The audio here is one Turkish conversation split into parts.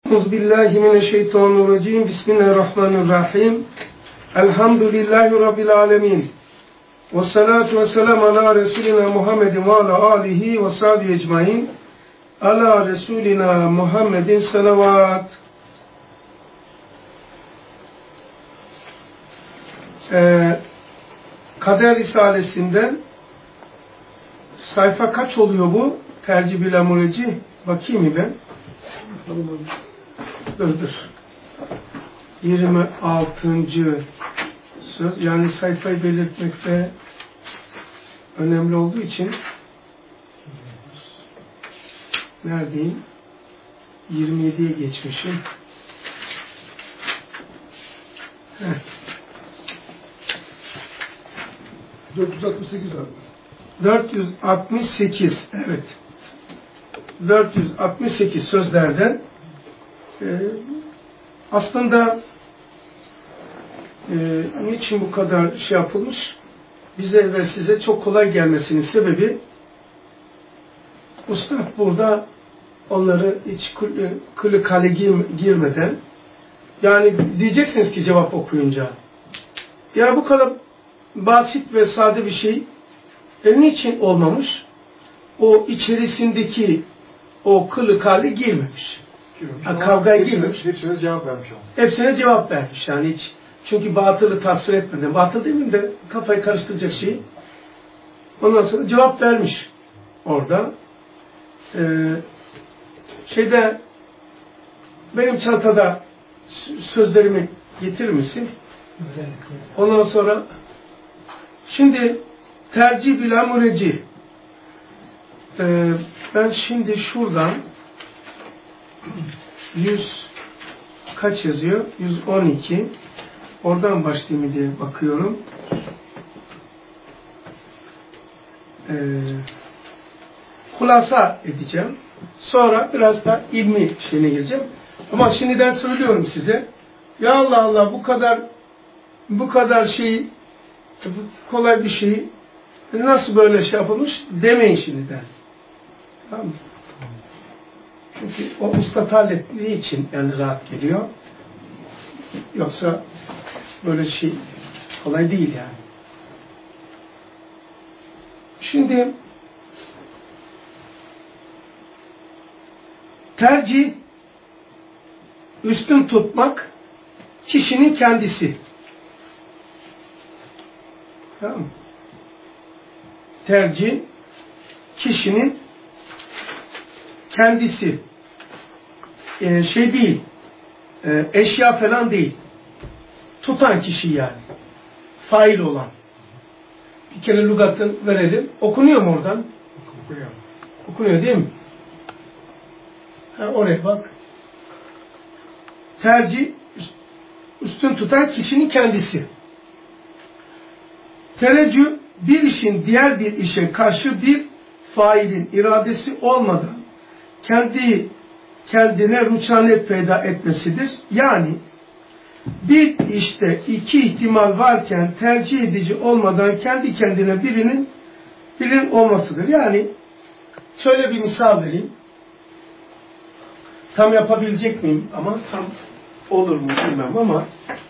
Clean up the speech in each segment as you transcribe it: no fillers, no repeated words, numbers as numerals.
Euzubillahimineşşeytanirracim. Bismillahirrahmanirrahim. Elhamdülillahi Rabbil alemin. Ve salatu ve selamu ala Resulina Muhammedin ve ala alihi ve sahbihi ecmain. Ala Resulina Muhammedin salavat. Kader Risalesi'nden sayfa kaç oluyor bu? Tercih bil amureci. Bakayım mı ben? Dur. 26. söz. Yani sayfayı belirtmekte önemli olduğu için neredeyim? 27'ye geçmişim. 468 abi. 468, evet. 468 sözlerden aslında niçin bu kadar şey yapılmış? Bize ve size çok kolay gelmesinin sebebi Üstad burada onları hiç kılı kale girmeden, yani diyeceksiniz ki cevap okuyunca, ya bu kadar basit ve sade bir şey niçin olmamış? O içerisindeki o kılı kale girmemiş. Kavgaya girmemiş. Hepsine cevap vermiş ama. Hepsine cevap vermiş. Yani hiç. Çünkü batılı tasvir etmeden. Batıl demeyeyim de kafayı karıştıracak şey. Ondan sonra cevap vermiş. Orada. Benim çantada sözlerimi getirir misin? Ondan sonra şimdi tercih bil amureci. Ben şimdi şuradan 100 kaç yazıyor? 112. Oradan başlayayım diye bakıyorum. Hulasa edeceğim. Sonra biraz da ilmi şeyine gireceğim. Ama şimdiden söylüyorum size. Ya Allah Allah, bu kadar şey, kolay bir şey nasıl böyle şey yapılmış demeyin şimdiden. Tamam mı? Çünkü o usta hallettiği için yani rahat geliyor. Yoksa böyle şey kolay değil yani. Şimdi tercih, üstün tutmak kişinin kendisi. Tamam mı? Tercih kişinin kendisi. Şey değil, eşya falan değil. Tutan kişi yani. Fail olan. Bir kere lügatı verelim. Okunuyor mu oradan? Okuyor. Okunuyor değil mi? Oraya bak. Tercih, üstün tutan kişinin kendisi. Tereccüh, bir işin diğer bir işe karşı bir failin iradesi olmadan kendine rüçhanet peyda etmesidir. Yani bir işte iki ihtimal varken tercih edici olmadan kendi kendine birinin olmasıdır. Yani şöyle bir misal vereyim. Tam yapabilecek miyim ama tam olur mu bilmem ama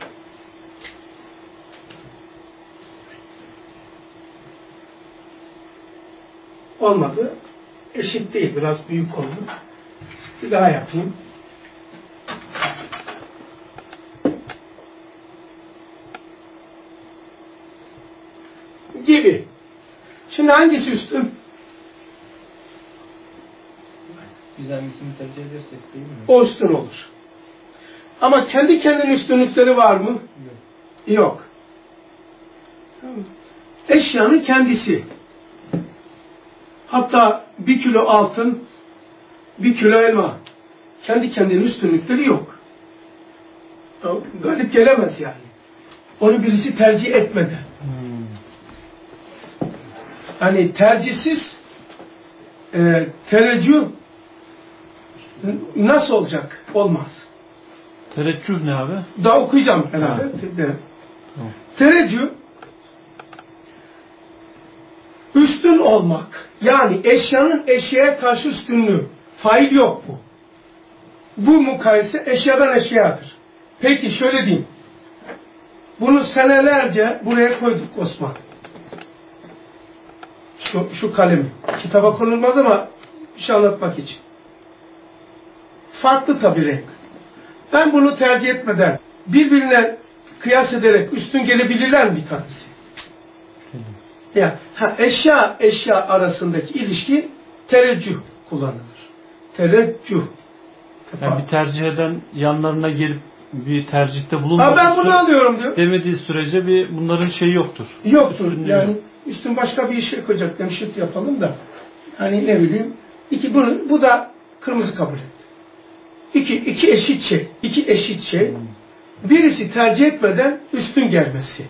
olmadı. Eşit değil. Biraz büyük oldu. Bir daha yapayım. Gibi. Şimdi hangisi üstün? Biz hangisini tercih edersek değil mi? O üstün olur. Ama kendi kendine üstünlükleri var mı? Yok. Yok. Eşyanın kendisi. Hatta 1 kilo altın, 1 kilo elma. Kendi kendine üstünlükleri yok. Galip gelemez yani. Onu birisi tercih etmeden. Hani tercihsiz tereccüh nasıl olacak? Olmaz. Tereccüh ne abi? Daha okuyacağım herhalde. Tereccüh üstün olmak. Yani eşyanın eşyaya karşı üstünlüğü. Fail yok bu. Bu mukayese eşyadan eşyadır. Peki şöyle diyeyim. Bunu senelerce buraya koyduk Osman. Şu kalemi. Kitaba konulmaz ama bir şey anlatmak için. Farklı tabii renk. Ben bunu tercih etmeden birbirine kıyas ederek üstün gelebilirler mi bir tanesi? Ya, eşya arasındaki ilişki tereccüh kullanılır. Tereccüh. Yani bir tercih eden yanlarına gelip bir tercihte Ben bulunmaması bunu alıyorum diyor. demediği sürece bunların şeyi yoktur. Yoktur. Üstünlüğü Yani yok. üstün başka bir şey koyacak. Demşit yapalım da. Yani ne bileyim. Bu da kırmızı kabul etti. İki eşit şey. İki eşit şey. Birisi tercih etmeden üstün gelmesi.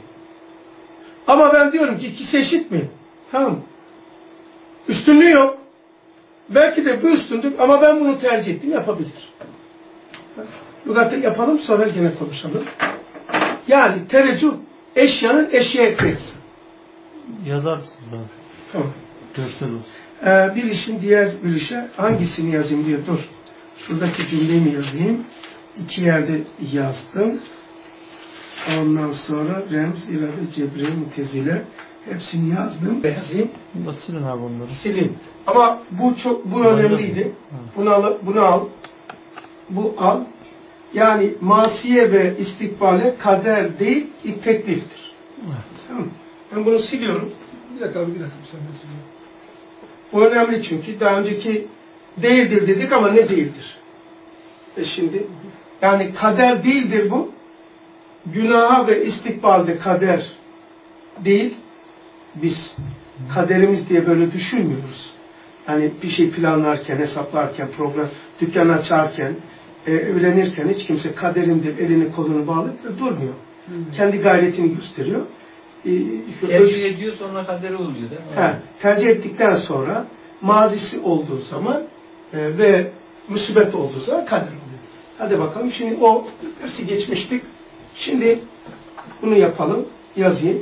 Ama ben diyorum ki ikisi eşit mi? Tamam. Üstünlüğü yok. Belki de bu üstündür ama ben bunu tercih ettim, yapabilir. Lügatta yapalım, sonra yine konuşalım. Yani tereccüh eşyanın eşyaya kıyası. Yazar mısınız abi? Tamam. Görsel olsun. Bir işin diğer bir işe hangisini yazayım diye dur. Şuradaki cümleyi mi yazayım? İki yerde yazdım. Ondan sonra remz, irade, cebre, mutezile hepsini yazdım. Yazayım. Silin abi onları. Sileyim. Ama bu önemliydi. Bunu al. Bu al. Yani masiye ve istikbale kader değil, tekliftir. Evet. Tamam. Ben bunu siliyorum. Bir dakika abi, bir dakika. Sen bekle. Bu önemli çünkü daha önceki değildir dedik ama ne değildir? Şimdi yani kader değildir bu. Günaha ve istikbalde kader değil. Biz kaderimiz diye böyle düşünmüyoruz. Yani bir şey planlarken, hesaplarken, program, dükkan açarken, evlenirken hiç kimse kaderimdir, elini kolunu bağlayıp da durmuyor. Kendi gayretini gösteriyor. Tercih ediyor, sonra kaderi oluyor değil mi? Tercih ettikten sonra mazisi olduğu zaman ve musibet olduğu zaman kader oluyor. Hadi bakalım. Şimdi o dersi geçmiştik. Şimdi bunu yapalım. Yazayım.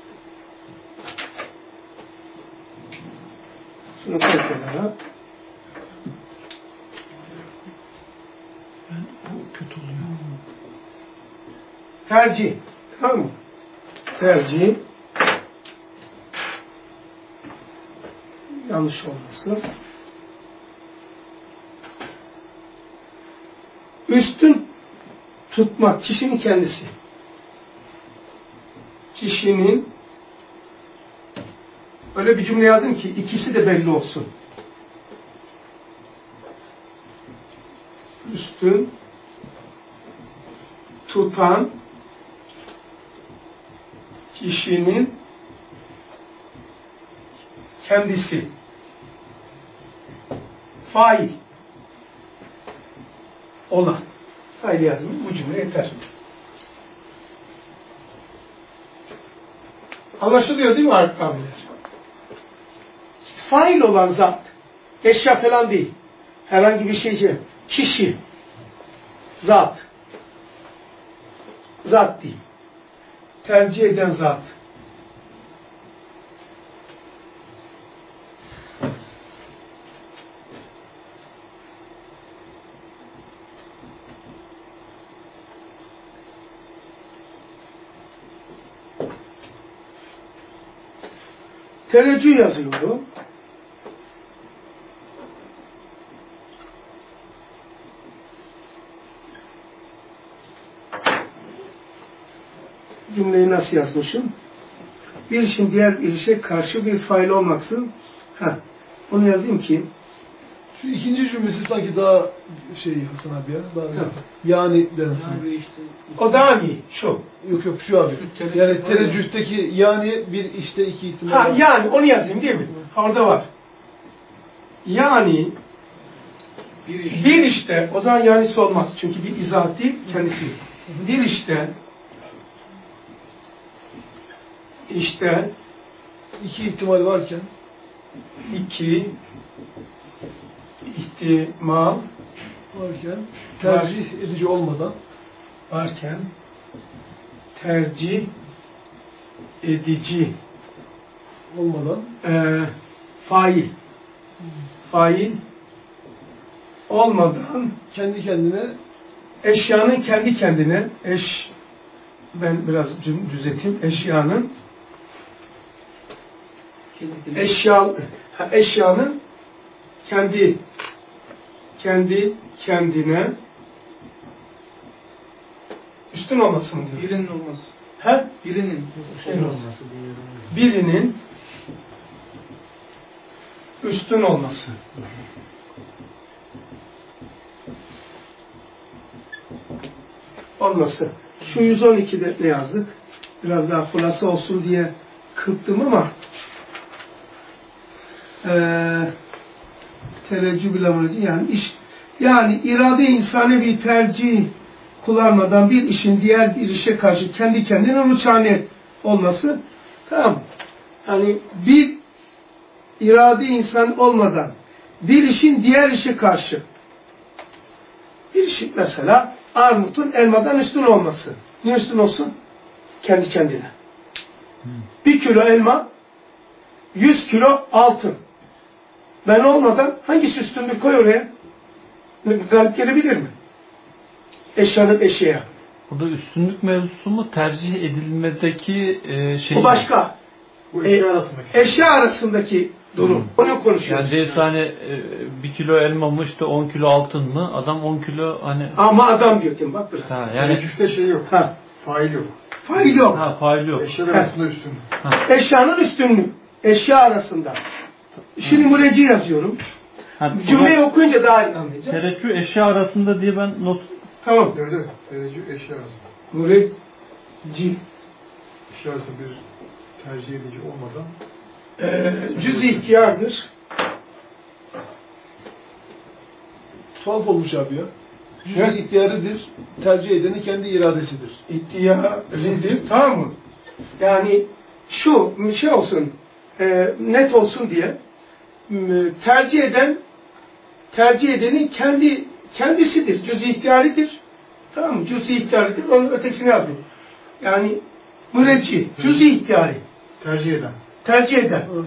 Şunu koy kenara. Bu kötü oluyor. Tercih. Tamam mı? Tercih. Yanlış olmasın. Üstün tutmak kişinin kendisi. Kişinin öyle bir cümle yazdım ki ikisi de belli olsun. Üstün tutan kişinin kendisi. Fail olan. Fail yazdım. Bu cümle yeter. Anlaşılıyor değil mi abiler? Fail olan zat, eşya falan değil. Herhangi bir şey. Kişi, zat. Zat değil. Tercih eden zat. Tereccüh yazıyordu. Cümleyi nasıl yazmışım? Bir işin diğer bir işe karşı bir fail olmaksın. Onu yazayım ki Şu ikinci cümlesi sanki daha Hasan abi ya. Daha yani densin. Abi işte, o daha iyi. Şu. Yok şu abi. Yani tereccühteki yani bir işte iki ihtimal. Yani onu yazayım değil mi? Orada var. Yani bir işte o zaman yanisi olmaz. Çünkü bir izah değil kendisi. Bir işte iki ihtimal varken iki ihtimal tercih edici olmadan tercih edici olmadan fail olmadan kendi kendine eşyanın kendi kendine ben biraz düzelteyim. Eşyanın eşyanın kendi kendine üstün olması mı diyor? Birinin olması. He? Birinin üstün olması. Olması. Şu 112'de ne yazdık? Biraz daha hulasa olsun diye kırptım ama tereccüh bilemeci yani irade insani bir tercih kullanmadan bir işin diğer bir işe karşı kendi kendine ruçhane olması, tamam. Yani bir irade insan olmadan bir işin diğer işe karşı, bir işin mesela armutun elmadan üstün olması. Niye üstün olsun? Kendi kendine. 1 kilo elma 100 kilo altın. Ben olmadan hangisi üstündür koy oraya? Galip gelebilir mi? Eşyanın eşeğe. Burada üstünlük mevzusu mu? Tercih edilmedeki şey. Bu başka. bu eşya arasındaki. Eşya arasındaki durum. Onu konuşuyoruz. Yani hani 1 kilo elma mı işte 10 kilo altın mı? Adam 10 kilo hani. Ama adam diyor bak biraz. Ha, Yani yani cüfte şey yok. Ha. Fail yok. Fail yok. Ha, fail yok. Eşya arasında üstün. Eşyanın üstünlüğü. Eşya arasında. Şimdi müreci yazıyorum. Cümleyi okuyunca daha iyi anlayacağız. Tereccüh eşya arasında diye ben not. Tamam. Öyle. Tereccüh eşya arasında. Müreci. Eşya arasında bir tercih edici olmadan. Cüz-i ihtiyardır. Tuhaf olmuş abi ya. Cüz-i ihtiyarıdır. Tercih edenin kendi iradesidir. İhtiyaridir. Tamam mı? Yani şu şey olsun, net olsun diye tercih edenin kendisidir. Cüz-i ihtiyaridir. Tamam mı? Cüz-i ihtiyaridir. Onun ötekisini yazmayın. Yani müneccih, cüz-i ihtiyari. Tercih eden. Tercih eden. Evet.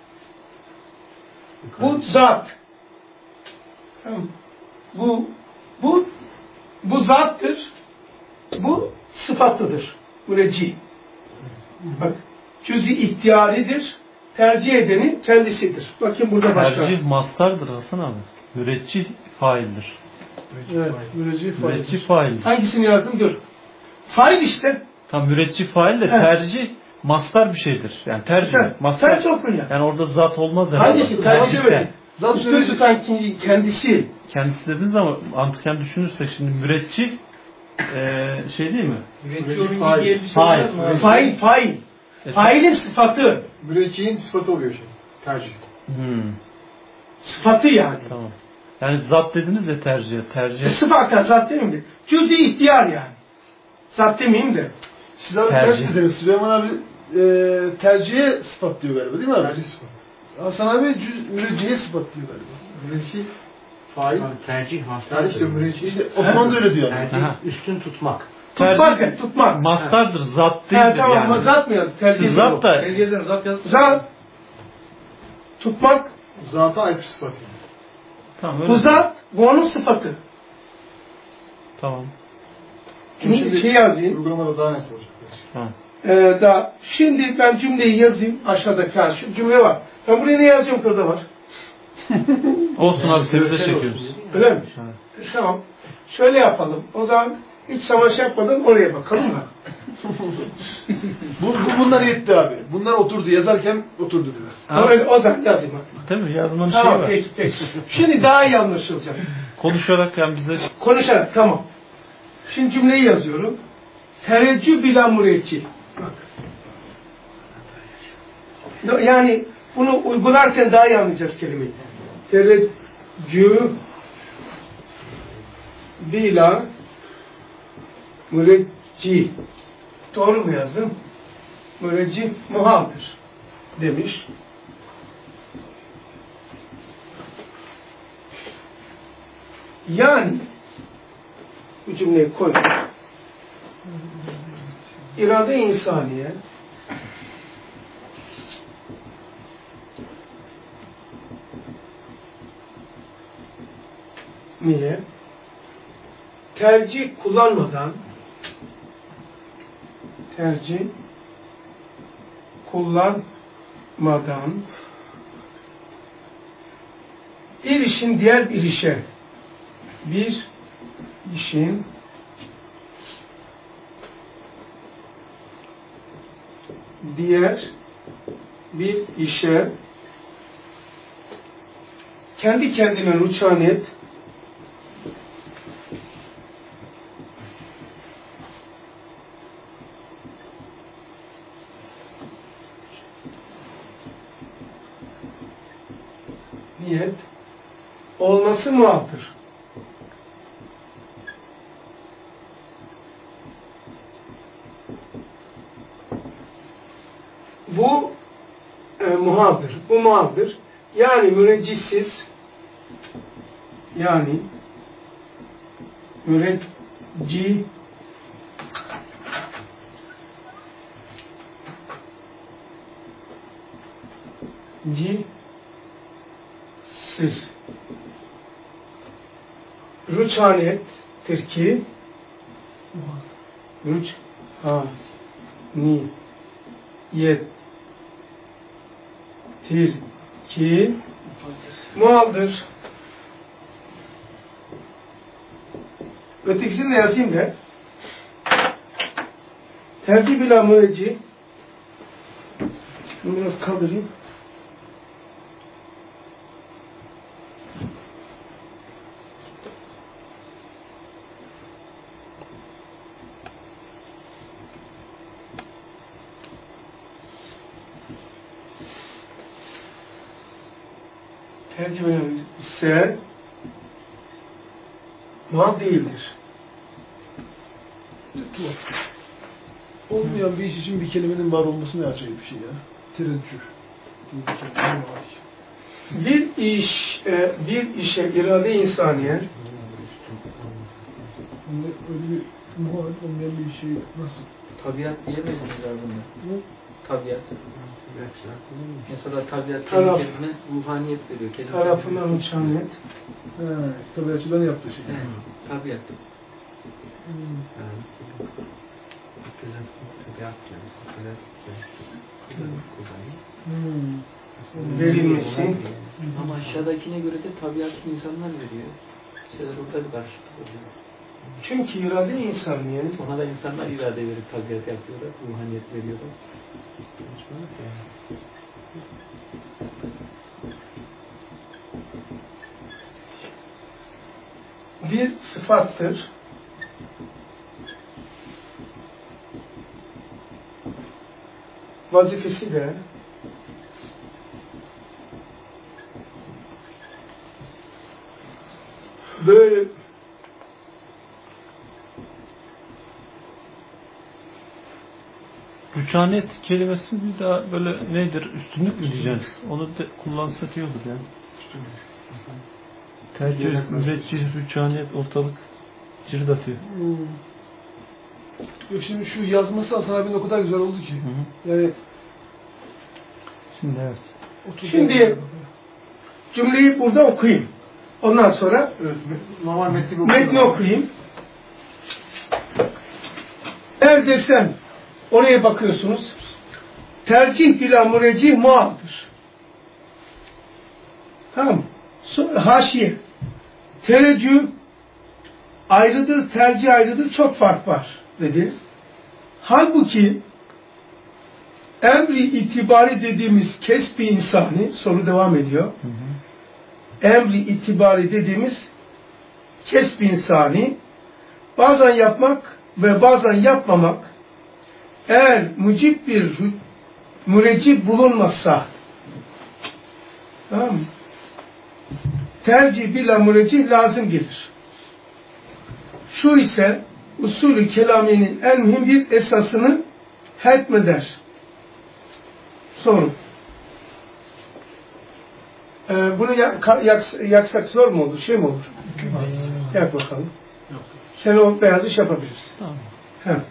Bu zat. Tamam. Bu zattır. Bu sıfatlıdır. Müneccih. Bak. Cüz-i ihtiyaridir. Tercih edenin kendisidir. Bakın burada başka. Tercih mastardır Hasan abi. Müreccih faildir. Evet. Müreccih fail. Müreccih faildir. Hangisini yazdım? Dur. Fail işte. Tam müreccih fail de tercih mastar bir şeydir. Yani tercih. Mastar. Tercih okun ya. Yani orada zat olmaz herhalde. Hangisi? Tercih öyle. Zat Üstün tutan kendisi. Kendisi dediniz ama mantıken düşünürsek şimdi müreccih şey değil mi? Üretiyorum fail. diye bir şey Fail. var mı? Fail. Failin sıfatı. müreccihin sıfatı oluyor şey. Tercih. Sıfatı yani. Tamam. Yani zat dediniz ya tercih. Sıfatı zat demeyeyim de. Cüz-i ihtiyar yani. Zat demeyeyim de. Siz abi Tercih. ters dediniz. Süleyman abi tercihe sıfat diyor galiba değil mi abi? Tercih sıfat. Hasan abi müreccihe sıfat diyor galiba. Mürecci fail. Tercih mastar. Yani işte mürecci. İşte Osman da öyle diyor. Tercih Aha. üstün tutmak. Tutmak. Mastardır, zat değildir Tamam yani. ama zat mı yazdı? Tercih Zat da Tercih eden zat yazsın. Zat. Tutmak. Zata ait bir sıfat yani. tamam öyle. Bu zat. Bu onun sıfatı. Tamam. Şimdi şey yazayım. Uygulamada daha net olacak. Tamam. Şimdi ben cümleyi yazayım aşağıdaki şu cümle var. Ben buraya ne yazıyorum kırda var? Olsun abi temize çekiyoruz. Öyle mi? Evet. Tamam. Şöyle yapalım. O zaman hiç savaş yapmadan oraya bakalım da. Bunlar yetti abi. Bunlar oturdu. Yazarken oturdu biraz. Ha. O zaman yazayım. Değil mi? Yazmanın Tamam şeyi var. peki. Şimdi daha iyi anlaşılacak. Konuşarak yani bize Konuşarak tamam. Şimdi cümleyi yazıyorum. Tereccüh bila müreccih. Bak. Yani bunu uygularken daha iyi anlayacağız kelimeyi. Tereccüh bila müreccih. Doğru mu yazdım? Müreccih muhaldir demiş. Yani bu cümleyi koyduk. İrade insaniye niye? Tercih kullanmadan bir işin diğer bir işe kendi kendine rüçhaniyet niyet olması muhaftır. Bu muhaldır. Bu muhaldır. Yani müneccisiz, yani müneccisiz rüçhaniyettir ki rüçhaniyettir ki muhaldır. Ötekisini de yazayım da tercih bila müneccih. Bunu biraz kaldırayım. Tercih ise mal değildir. Olmayan bir iş için bir kelimenin var olması ne acayip bir şey ya. Tereddüt. Bir işe irade insaniye Öyle bir muhal olmayan bir şey nasıl? Tabiat diyemeyiz mi bunda? Tabiat. Mesela tabiat kelimesine ruhaniyet veriyor. Tarafından rüçhaniyet. Tabiatçıdan yaptığı şey. Tabiat. Verilmesi. Ama aşağıdakine göre de tabiatı insanlar veriyor. İşte orada bir karşılık oluyor. Çünkü irade insaniye. Ona da insanlar irade verip tabiat yapıyorlar. Ruhaniyet veriyorlar. Bir sıfattır. Vazifesi de böyle Rüçhaniyet kelimesi bir daha böyle nedir? Üstünlük mü diyeceğiz? Onu da kullansa iyi olur yani. Tercih, müneccih, rüçhaniyet ortalık cırdatıyor. Yok şimdi şu yazması Hasan abinin o kadar güzel oldu ki. Yani Şimdi evet. Şimdi cümleyi burada okuyayım. Ondan sonra normal metni okuyayım. Eğer desem oraya bakıyorsunuz. Tercih bila müneccih muhaldır. Tamam mı? Haşiye. Tereccüh ayrıdır, tercih ayrıdır. Çok fark var dediniz. Halbuki emri itibari dediğimiz kesbi insani, soru devam ediyor. Emri itibari dediğimiz kesbi insani, bazen yapmak ve bazen yapmamak, eğer mücib bir müneccih bulunmazsa, tamam mı? Tercih bila müneccih lazım gelir. Şu ise usulü kelamiyenin en mühim bir esasını hetmeder. Sorun. Bunu yaksak zor mu olur? Şey mi olur? Yak bakalım. Sen o beyaz iş yapabilirsin. Tamam.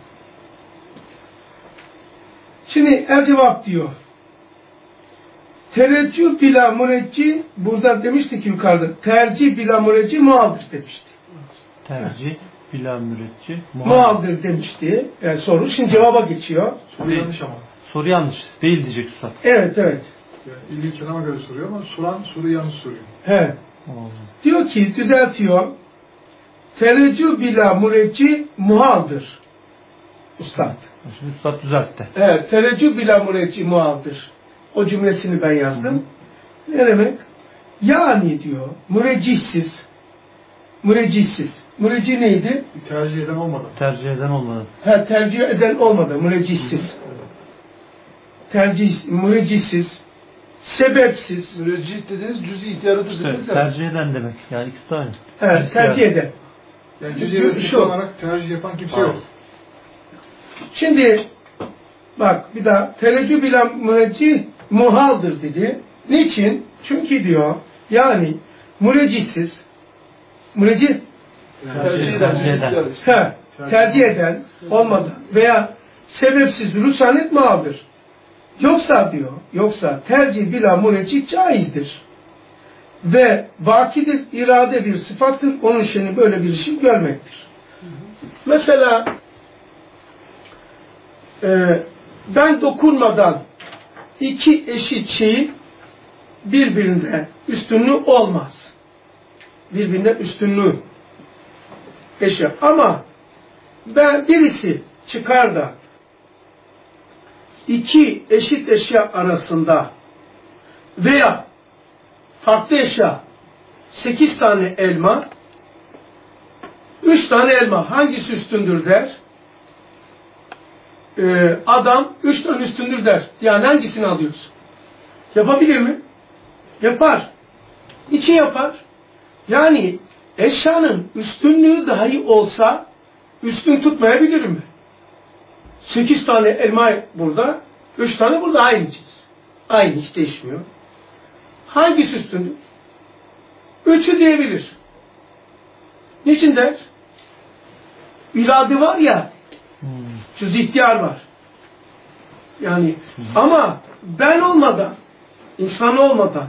Şimdi el cevap diyor. Tereccüh bila mürecci, burada demiştik ki yukarıda, tercih bila mürecci muhaldır demişti. Tercih bila mürecci Muhaldır demişti. Yani soru. Şimdi cevaba geçiyor. Soru yanlış ama. Soru yanlış. Değil diyecek Üstad. Evet, evet. Yani ilgi kelama göre soruyor ama soran soruyu yanlış soruyor. He. Oldu. Diyor ki, düzeltiyor. Tereccüh bila mürecci muhaldır. Ustad. Şimdi Üstad düzeltti. Evet, tereccüh bila mürecci muhaldır. O cümlesini ben yazdım. Ne demek? Yani diyor, müreccihsiz. Mürecci neydi? Tercih eden olmadan. Tercih eden olmadı. Tercih eden olmadı, müreccihsiz. Müreccihsiz, sebepsiz. Müreccih dediğiniz cüz-i ihtiyarıdır İşte dediniz ya. tercih eden demek. Yani ikisi de aynı. Evet, tercih eden. Yani cüz-i vesile olarak tercih yapan kimse yok. Şimdi bak bir daha tereccüh bila müreccih muhaldır dedi. Niçin? Çünkü diyor yani müreccihsiz, müreccih tercih eden olmadan veya sebepsiz rüçhanet muhaldır. Yoksa diyor, tercih bila müreccih caizdir. Ve vakidir, irade bir sıfattır. Onun için böyle bir işi görmektir. Mesela ben dokunmadan iki eşit şeyin birbirinde üstünlüğü olmaz. Birbirinde üstünlüğü eşya. Ama birisi çıkar da iki eşit eşya arasında veya farklı eşya 8 tane elma 3 tane elma hangisi üstündür der. Adam 3 tane üstündür der. Yani hangisini alıyorsun? Yapabilir mi? Yapar. Niçin yapar? Yani eşyanın üstünlüğü dahi olsa üstün tutmayabilir mi? 8 tane elma burada, 3 tane burada aynı cins. Aynı, hiç değişmiyor. Hangisi üstündür? 3'ü diyebilir. Niçin der? İrade var ya, cüz ihtiyar var. Yani ama ben olmadan, insan olmadan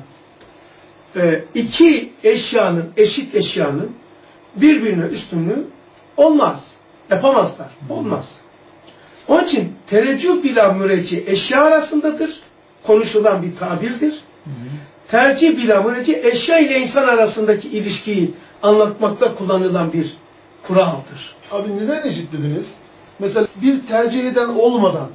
iki eşyanın, eşit eşyanın birbirine üstünlüğü olmaz. Yapamazlar. Olmaz. Onun için tereccüh bila mürecci eşya arasındadır. Konuşulan bir tabirdir. Tercih bila mürecci eşya ile insan arasındaki ilişkiyi anlatmakta kullanılan bir kuraldır. Abi neden eşit dediniz? Mesela bir tercih eden olmadan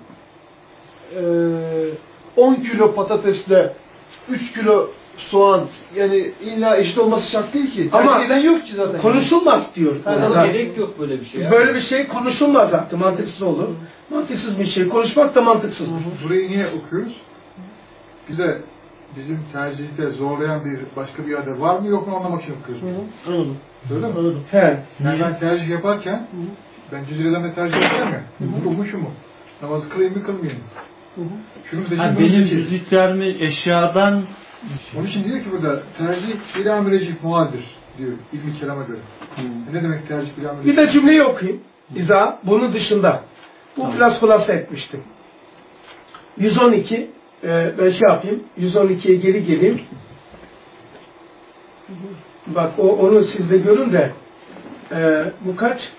10 kilo patatesle 3 kilo soğan yani illa eşit olması şart değil ki. Ama tercih eden yok ki zaten. Konuşulmaz diyor. Gerek yok böyle bir şey. Böyle bir şey konuşulmaz zaten. Mantıksız olur. Mantıksız bir şey. Konuşmak da mantıksızdır. Burayı niye okuyoruz? Bize bizim tercihte zorlayan başka bir yerde var mı yok mu anlamak için okuyoruz. Anladım. Öyle mi? Anladım. He. Yani ben tercih yaparken ben cüz'ü tercih yapacağım ya. Bu şu mu? Namazı kılayım mı kılmayayım mı? Şunu seçeyim, bunu Benim seçeyim. cüz ihtiyarımı eşyadan Onun için diyor ki burada tercih bila mürecih muhaldir diyor İbn-i Kelam'a göre. Ne demek tercih bila mürecih? Bir de cümleyi okuyayım. İza bunun dışında. Bu biraz hulasa etmiştim. 112 ben şey yapayım. 112'ye geri geleyim. Bak onu siz de görün de bu kaç?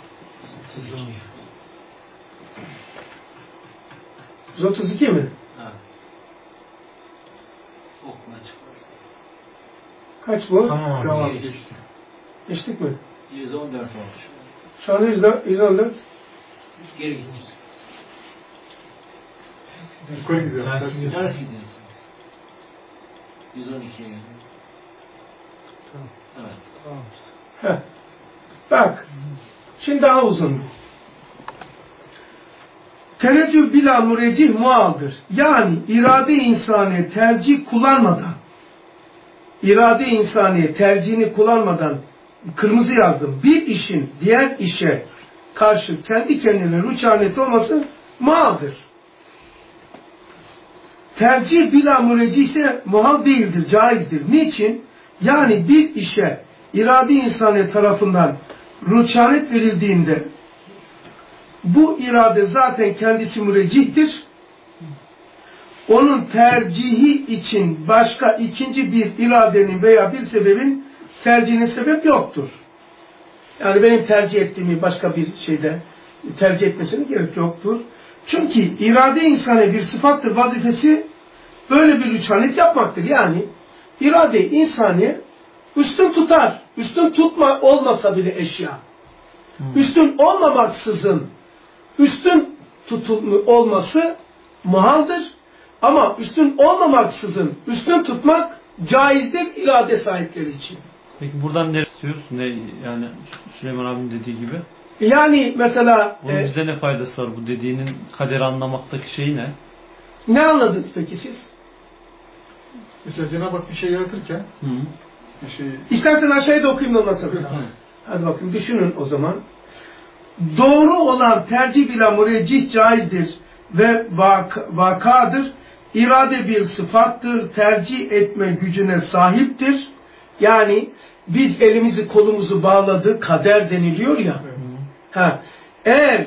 132 mi? Ha. Okula çıkar. Kaç bu? tamam. Tamam, geçti. Geçtik mi? 114 olmuş. Şu anda 114. Geri gideceğiz. Yukarı gidiyor. Ters gidiyoruz. 112'ye geliyor. Evet. Heh. Bak. Şimdi daha uzun. Tereccüh bila mürecih mualdır. Yani irade insani tercih kullanmadan tercihini kullanmadan kırmızı yazdım. Bir işin diğer işe karşı kendi kendine rüçhaneti olması mualdır. Tercih bila mürecih ise muhal değildir, caizdir. Niçin? Yani bir işe irade insani tarafından rüçhanet verildiğinde bu irade zaten kendisi mürecihtir. onun tercihi için başka ikinci bir iradenin veya bir sebebin tercihine sebep yoktur. Yani benim tercih ettiğimi başka bir şeyde tercih etmesine gerek yoktur. Çünkü irade insani bir sıfattır, vazifesi böyle bir rüçhanet yapmaktır. Yani irade insani üstün tutar. Üstün tutma olmasa bile eşya. Üstün olmamaksızın üstün tutulma olması muhaldır. Ama üstün olmamaksızın üstün tutmak caizdir irade sahipleri için. Peki buradan ne istiyoruz? Ne yani Süleyman abinin dediği gibi? Yani mesela bunun bize ne faydası var, bu dediğinin kaderi anlamaktaki şeyi ne? Ne anladınız peki siz? Mesela Cenab-ı Hak bir şey yaratırken bir şey... İstersen aşağıya da okuyayım da ondan sonra. Hadi bakayım düşünün o zaman. Doğru olan tercih bila müreccih caizdir ve vakadır. İrade bir sıfattır. Tercih etme gücüne sahiptir. Yani biz elimizi kolumuzu bağladık, kader deniliyor ya. Ha, eğer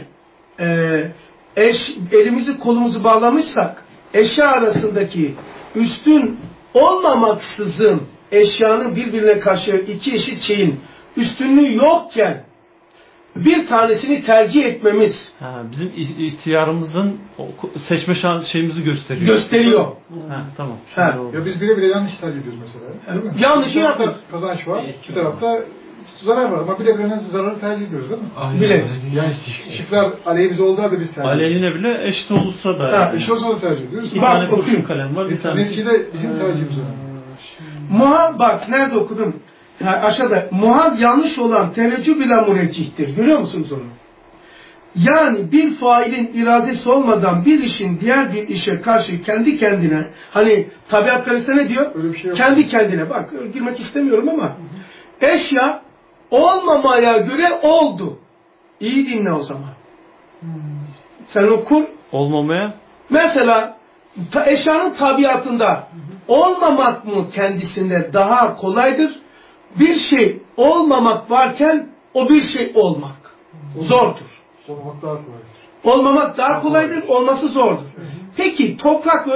elimizi kolumuzu bağlamışsak eşya arasındaki üstün olmamaksızın eşyanın birbirine karşı iki eşit şeyin üstünlüğü yokken bir tanesini tercih etmemiz bizim ihtiyarımızın seçme şeyimizi gösteriyor. Gösteriyor. Tamam. Ya biz bile yanlış tercih ediyoruz mesela. Değil mi? Yanlışı yaptık. Kazanç var. Bir tarafta zarar var ama bile zararı tercih ediyoruz değil mi? Bile. Yani şıklar aleyhimize olduğu halde biz tercih ediyoruz. Aleyhine bile eşit olursa da. Eşit olursa da tercih ediyoruz. Bir tane kurşun kalem var. Bir tane. Neticede bizim tercihimiz var. Muhal bak nerede okudum? Aşağıda. Muhal yanlış olan teveccüh bile müreccihtir. Görüyor musunuz onu? Yani bir failin iradesi olmadan bir işin diğer bir işe karşı kendi kendine, hani tabiat perestine ne diyor? Öyle bir şey yok. Kendi kendine. Bak girmek istemiyorum ama eşya olmamaya göre oldu. İyi dinle o zaman. Sen okur. Olmamaya? Mesela eşyanın tabiatında olmamak mı kendisinde daha kolaydır? Bir şey olmamak varken o bir şey olmak zordur. Olmamak daha kolaydır. Olmamak daha kolaydır, olması zordur. Peki toprak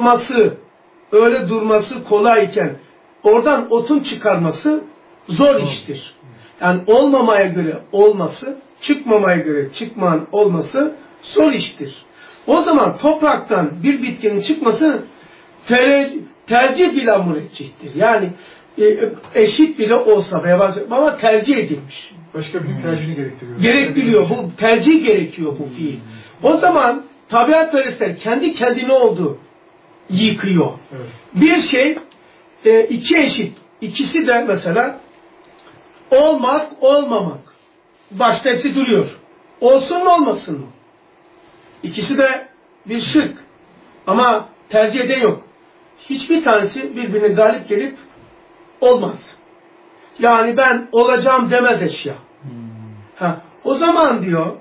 öyle durması kolayken oradan otun çıkarması zor iştir. Yani olmamaya göre olması, çıkmamaya göre çıkmanın olması zor iştir. O zaman topraktan bir bitkinin çıkması tercih bile müreccihtir. Yani eşit bile olsa veya ama tercih edilmiş. Başka bir tercihini gerektiriyor. Gerektiriyor. Bu tercih gerekiyor bu fiil. O zaman tabiatperestler kendi kendine oldu yıkıyor. Evet. Bir şey iki eşit. İkisi de mesela olmak, olmamak. Başta hepsi duruyor. Olsun mu olmasın mı? İkisi de bir şık. Ama tercih eden yok. Hiçbir tanesi birbirine galip gelip olmaz. Yani ben olacağım demez eşya. O zaman diyor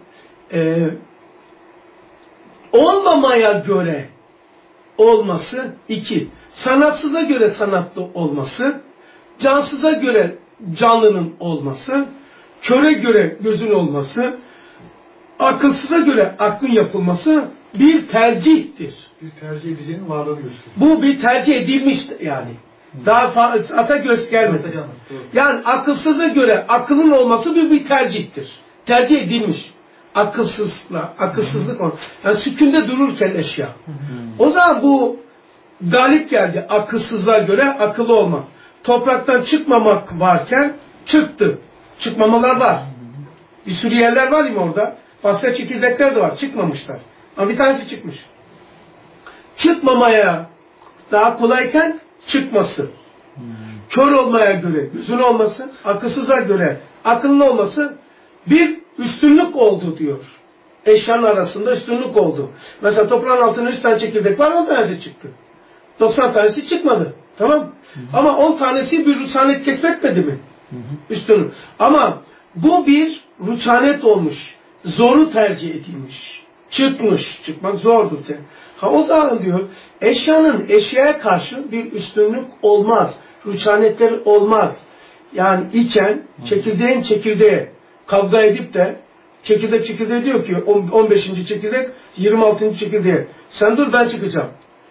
olmamaya göre olması iki. Sanatsıza göre sanatlı olması, cansıza göre canlının olması, köre göre gözün olması, akılsıza göre aklın yapılması bir tercihtir. Bir tercih edeceğinin varlığını gösteriyor. Bu bir tercih edilmiş yani. Daha fazla ata göz gelmedi. Yani akılsıza göre akılın olması bir tercihtir. Tercih edilmiş. Akılsızlık yani sükûnde dururken eşya. O zaman bu galip geldi. Akılsızlığa göre akıllı olmak. Topraktan çıkmamak varken çıktı. Çıkmamalar var. Bir sürü yerler var mı orada? Başka çekirdekler de var. Çıkmamışlar. Ama bir tanesi çıkmış. Çıkmamaya daha kolayken çıkması. Kör olmaya göre gözün olması, akılsıza göre akıllı olması bir üstünlük oldu diyor. Eşyanın arasında üstünlük oldu. Mesela toprağın altında 100 tane çekirdek var, 10 tanesi çıktı. 90 tanesi çıkmadı. Tamam. Ama 10 tanesi bir rüçhanet kesmetmedi mi? Üstünlük. Ama bu bir rüçhanet olmuş. Zoru tercih edilmiş. Çıkmış. Çıkmak zordur. O zaman diyor eşyanın eşyaya karşı bir üstünlük olmaz. Rüçhanetler olmaz. Yani iken çekirdeğin çekirdeğe kavga edip de çekirdeğe diyor ki 15. çekirdek 26. çekirdeğe sen dur ben çıkacağım.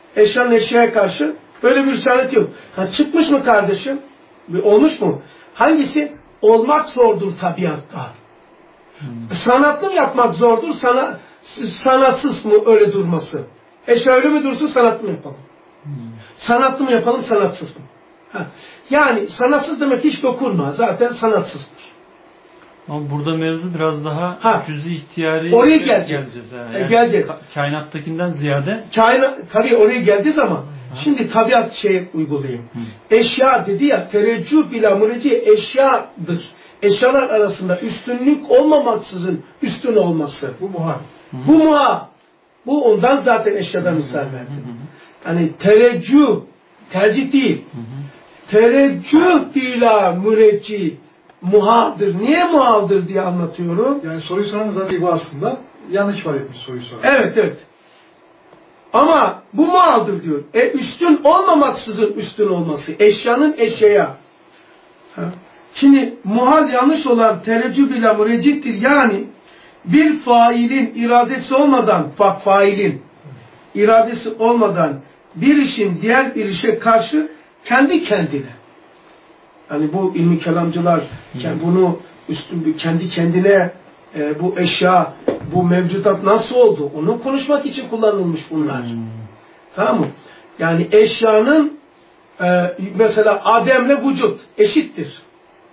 Eşyanın eşyaya karşı böyle bir rüçhanet yok. Ha, çıkmış mı kardeşim? Olmuş mu? Hangisi? Olmak zordur tabiatta. Sanatlı mı yapmak zordur? Sanatsız mı öyle durması? Eşya öyle mi dursun, sanatlı mı yapalım? Sanatlı mı yapalım, sanatsız mı? Ha. Yani sanatsız demek hiç dokunma. Zaten sanatsızdır. Ama burada mevzu biraz daha cüz-i ihtiyari oraya geleceğiz. Yani geleceğiz. Kainattakinden ziyade. Tabii oraya geleceğiz ama şimdi tabiat uygulayayım. Eşya dedi ya, tereccüh bila mureci eşyadır. Eşyalar arasında üstünlük olmamaksızın üstün olması. Bu muhal. Bu muhal. Bu ondan zaten eşyadan misal verdim. Yani tercih değil. Tereccüh bila mureci muhaldır. Niye muhaldır diye anlatıyorum. Yani soruyu soran zaten bu aslında yanlış var etmiş soruyu soran. Evet. Ama bu muhaldır diyor. Üstün olmamaksızın üstün olması. Eşyanın eşyaya. Şimdi muhal yanlış olan tereccüh bila murecittir. Yani bir failin iradesi olmadan, failin iradesi olmadan bir işin diğer bir işe karşı kendi kendine. Yani bu ilmi kelamcılar bunu kendi kendine bu eşya, bu mevcudat nasıl oldu? Onu konuşmak için kullanılmış bunlar. Tamam mı? Yani eşyanın mesela Adem'le vücut eşittir.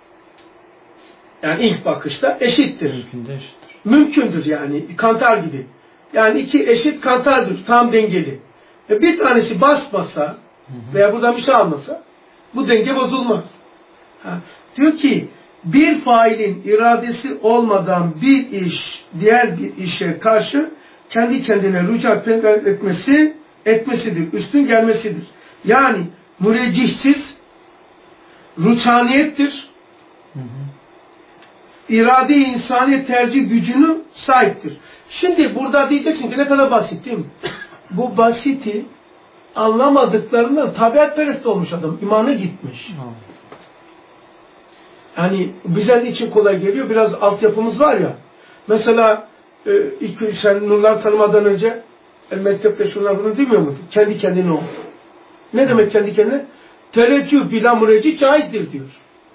Yani ilk bakışta eşittir. Mümkündür yani. Kantar gibi. Yani iki eşit kantardır. Tam dengeli. Bir tanesi basmasa veya buradan bir şey almasa bu denge bozulmaz. Diyor ki bir failin iradesi olmadan bir iş diğer bir işe karşı kendi kendine rücat etmesidir. Üstün gelmesidir. Yani müreccihsiz rüçhaniyettir. İrade-i insani tercih gücünü sahiptir. Şimdi burada diyeceksin ki ne kadar basit değil mi? Bu basiti anlamadıklarından tabiatperest olmuş adam. İmanı gitmiş. Yani bize için kolay geliyor. Biraz altyapımız var ya. Mesela sen nurlar tanımadan önce mektepte şunlar bunu demiyor mu? Kendi kendine oldu. Ne demek kendi kendine? Tereccüh bila mureci caizdir diyor.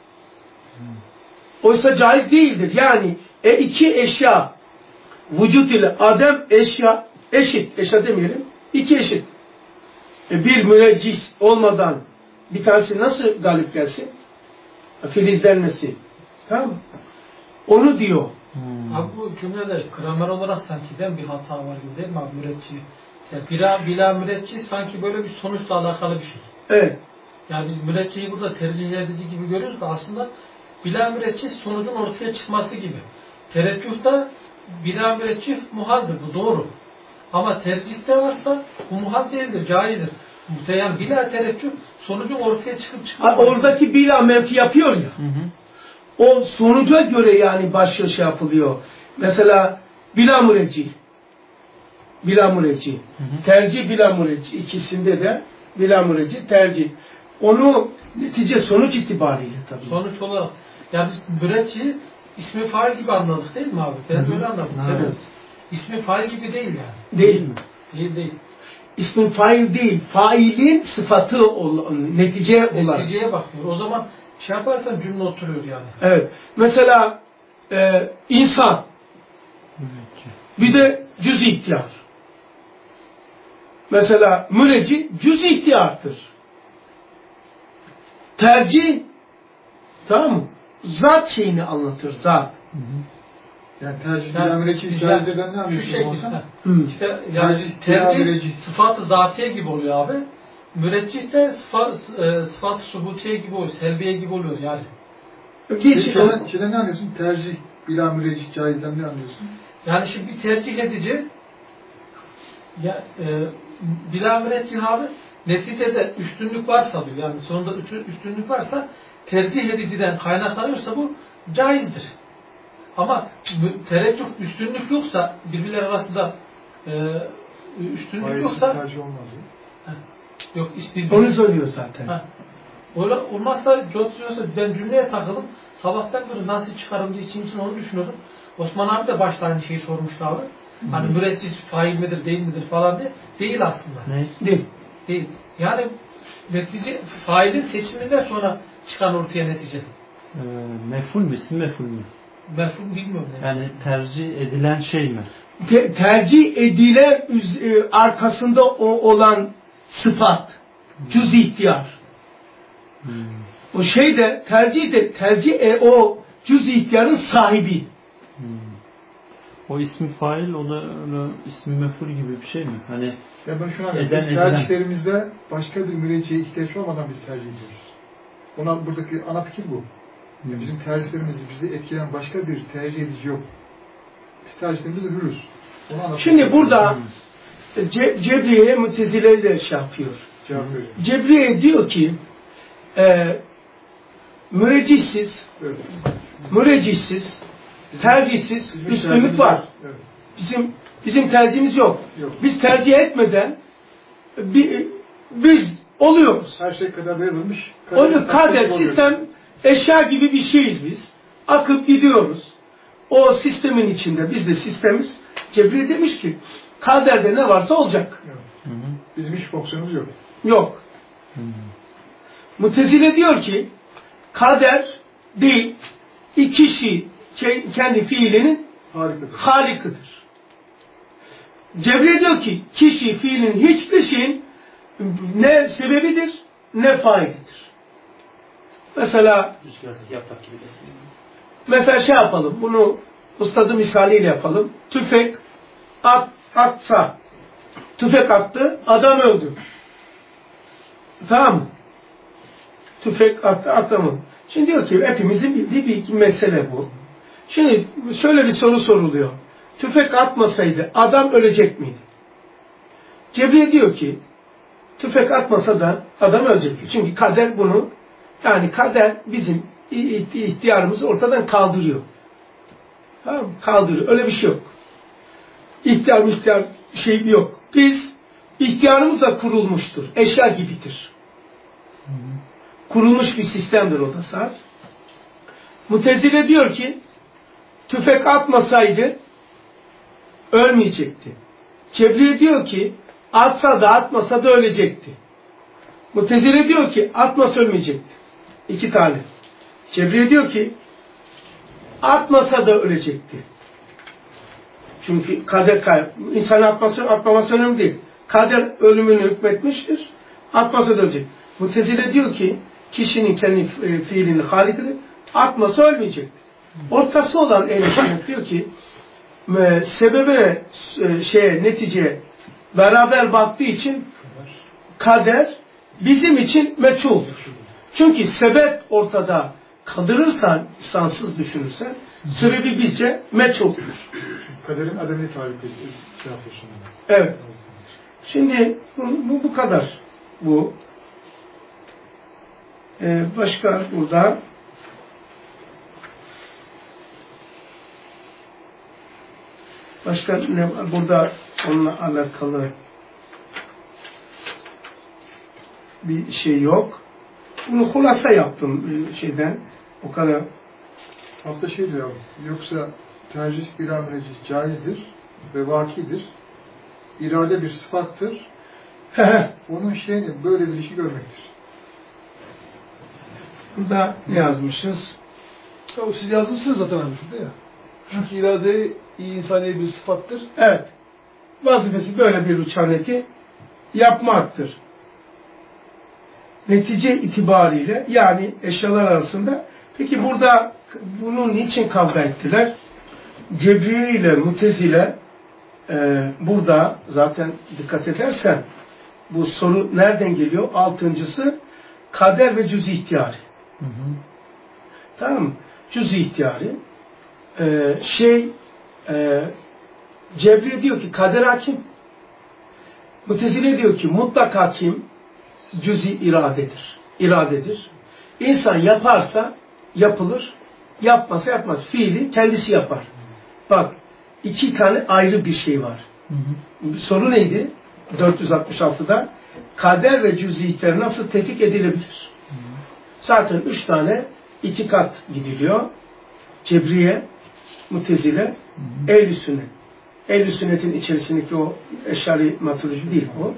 Oysa caiz değildir. Yani iki eşya vücut ile Adem eşya eşit. Eşya demeyelim. İki eşit. Bir müreccis olmadan bir tanesi nasıl galip gelsin? Filizlenmesi. Tamam mı? Onu diyor. Abi bu cümlede gramer olarak sanki bir hata var gibi değil mi abi mürecci? Bila mürecci sanki böyle bir sonuçla alakalı bir şey. Evet. Yani biz mürecciyi burada tercih edici gibi görüyoruz da aslında bila mürecci sonucun ortaya çıkması gibi. Tereccühte bila mürecci muhaldir. Bu doğru. Ama tercihte varsa bu muhal değildir. Caizdir. Yani bila tereccüh sonucun ortaya çıkması. Oradaki bila menfi yapıyor ya. O sonuca göre yani başka şey yapılıyor. Mesela bila mürecci. Tercih bila mürecci. İkisinde de bila mürecci tercih. Onu netice sonuç itibariyle tabii. Sonuç olarak. Yani biz mürecci ismi fail gibi anladık değil mi abi? Ben öyle anladım. Evet. İsmi fail gibi değil yani. Değil mi? Değil. İsmin fail değil. Failin sıfatı netice olarak. Neticeye bakıyor. O zaman şey yaparsan cümle oturuyor yani. Evet. Mesela insan. Bir de cüz-i ihtiyar. Mesela mürecci cüz-i ihtiyardır. Tercih tamam mı? Zat şeyini anlatır. Zat. Yani tercih bila mürecci caizdir ben ne anlıyorsun? Şu şekilde. İşte yani tercih sıfat-ı zatiye gibi oluyor abi. Müreccih de sıfat-ı subutiye gibi oluyor. Selbiye gibi oluyor yani. Şeyden ne anlıyorsun? Tercih bila mürecci caizden ne anlıyorsun? Yani şimdi bir tercih edici bila müreccih abi neticede üstünlük varsa diyor. Yani sonunda üstünlük varsa tercih ediciden kaynaklanıyorsa bu caizdir. Ama tereccüh üstünlük yoksa birbirleri arasında üstünlük yoksa tercih olmaz. Yok onu söylüyor zaten. Öyle olmazsa ben cümleye takıldım. Sabahtan beri nasıl çıkarım diye için onu düşünüyordum. Osman abi de başta aynı şeyi sormuştu abi. Hani müreccih fail midir değil midir falan diye. Değil aslında. Ne? Değil. Değil. Yani netice failin seçiminden sonra çıkan ortaya netice. Mef'ul mü? İsim mef'ul mü? Mefhum bilmiyorum. Yani tercih edilen şey mi? Tercih edilen arkasında olan sıfat. Cüz ihtiyar. O şey de tercih o cüz ihtiyarın sahibi. O ismi fail, o da ismi mef'ul gibi bir şey mi? Hani Ya ben şuna biz tercihlerimizde başka bir mürecceye ihtiyaç olmadan biz tercih ediyoruz. Ona buradaki ana fikir bu. Yani bizim tercihlerimizi bizi etkileyen başka bir tercih edici yok. Biz tercihlerimizde hürüz. Şimdi burada Cebriye Mutezile'yi de şey yapıyor. Cebriye diyor ki müreccihsiz, tercihsiz üstünlük var. Bizim tercihimiz yok. Biz tercih etmeden biz oluyoruz. Her şey kaderde yazılmış. Kader, sistem, eşya gibi bir şeyiz biz. Akıp gidiyoruz. O sistemin içinde biz de sistemiz. Cebriye demiş ki kaderde ne varsa olacak. Bizim hiç fonksiyonumuz yok. Yok. Mutezile diyor ki kader değil, kişi kendi fiilinin halikıdır. Cebriye diyor ki kişi fiilin hiçbir şeyin ne sebebidir ne failidir. Mesela şey yapalım, bunu ustadı misaliyle yapalım. Tüfek atsa, tüfek attı, adam öldü. Tamam mı? Tüfek attı, adamı. Şimdi diyor ki hepimizin bildiği bir mesele bu. Şimdi şöyle bir soru soruluyor. Tüfek atmasaydı adam ölecek miydi? Cebriye diyor ki tüfek atmasa da adam ölecek. Çünkü kader bunu, yani kader bizim ihtiyarımızı ortadan kaldırıyor. Tamam mı? Kaldırıyor. Öyle bir şey yok. İhtiyar şey yok. Biz ihtiyarımız da kurulmuştur. Eşya gibidir. Kurulmuş bir sistemdir o da sağ. Mutezile diyor ki tüfek atmasaydı ölmeyecekti. Cebriye diyor ki atsa da atmasa da ölecekti. Mutezile diyor ki atmasa ölmeyecekti. İki tane. Cebriye diyor ki atmasa da ölecekti. Çünkü kader insan atmaması önemli değil. Kader ölümünü hükmetmiştir. Atmasa da ölecek. Mutezile diyor ki kişinin kendi fiilini halikidir. Atmasa ölmeyecek. Ortası olan ehl-i sünnet diyor ki sebebe neticeye beraber baktığı için kader bizim için meçhuldur. Çünkü sebep ortada kaldırırsan, insansız düşünürsen sebebi bizce meçhuldur. Kaderin ademini tarif yapıyorsun. Evet. Şimdi bu kadar. Bu. Başka burada başka ne var? Burada onunla alakalı bir şey yok. Bunu hulasa yaptım şeyden. O kadar. Hatta şey diyor, yoksa tercih bila müneccih caizdir ve vakidir. İrade bir sıfattır. Onun şeyini böyle bir işi görmektir. Burada ne yazmışız? O siz yazmışsınız zaten abi şurada ya. Çünkü irade iyi insani bir sıfattır. Evet. Vazifesi böyle bir uçaneti yapmaktır. Netice itibariyle yani eşyalar arasında. Peki burada bunun niçin kavga ettiler? Cebriye ile Mutezile burada zaten dikkat edersen bu soru nereden geliyor? Altıncısı kader ve cüz-i ihtiyari. Tamam mı? Cüz-i ihtiyari Cebriye diyor ki kader hakim. Mutezile diyor ki mutlak hakim cüz-i iradedir. İnsan yaparsa yapılır, yapmasa yapmaz. Fiili kendisi yapar. Bak, iki tane ayrı bir şey var. Soru neydi? 466'da kader ve cüz-i ihtiyar nasıl tefik edilebilir? Zaten 3 tane itikat gidiliyor. Cebriye, Mutezile, Ehl-i Sünnet. Ehl-i Sünnet'in içerisindeki o eşari matoloji değil bu.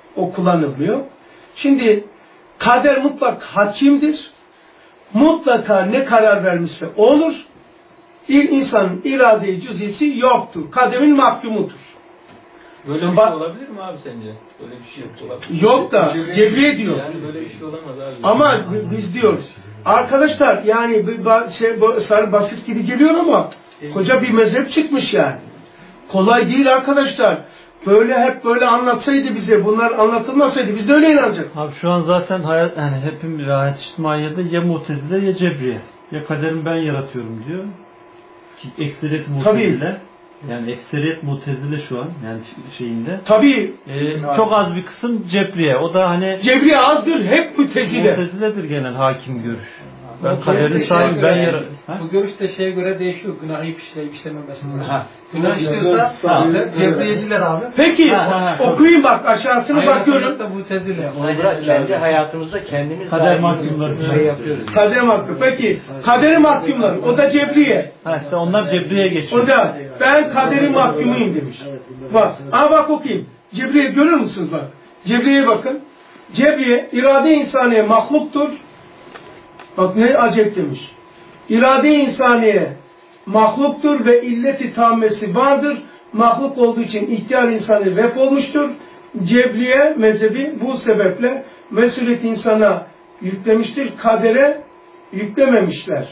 O kullanılmıyor. Şimdi kader mutlak hakimdir. Mutlaka ne karar vermişse o olur. İnsanın irade-i cüzisi yoktur. Kaderin mahkumudur. Böyle bir şey olabilir mi abi sence? Böyle bir şey olabilir. Yok da Cebriye diyor. Yani böyle bir şey olamaz abi. Ama biz diyoruz. Arkadaşlar yani basit gibi geliyor ama koca bir mezhep çıkmış yani. Kolay değil arkadaşlar. Böyle hep böyle anlatsaydı bize, bunlar anlatılmasaydı biz de öyle inanacaktık. Abi şu an zaten hayat, yani hepimiz hayat içtimaiyede ya Mu'tezile ya Cebriye. Ya kaderimi ben yaratıyorum diyor. Ki ekseriyet Mu'tezile. Yani ekseriyet Mu'tezile şu an yani şeyinde. Tabii. Çok az bir kısım Cebriye. O da hani Cebriye azdır, hep Mu'tezile. Mu'teziledir genel hakim görüş. Ben kaderin sahibi ben yaratıyorum. Bu görüş de şeye göre değişiyor. Günahı işleyip işlememesine göre. Günah işliyorsa Cebriyeciler abi. Peki okuyun bak aşağısını bakıyorum. Onu bırak kendi hayatımızda kendimiz kader mahkumları şey yapıyoruz. Kader mahkum. Peki kaderi mahkumları o da Cebriye. İşte onlar Cebriye'ye geçiyor. O da ben kaderin mahkumuyum demiş. Bak bak okuyayım. Cebriye görür musunuz bak. Cebriye'ye bakın. Cebriye irade insaniye mahluktur. Bak ne acayip demiş. İrade insaniye mahluktur ve illeti tammesi vardır. Mahluk olduğu için ihtiyar insanı ref olmuştur. Cebriye mezhebi bu sebeple mesuliyet insana yüklemiştir. Kadere yüklememişler.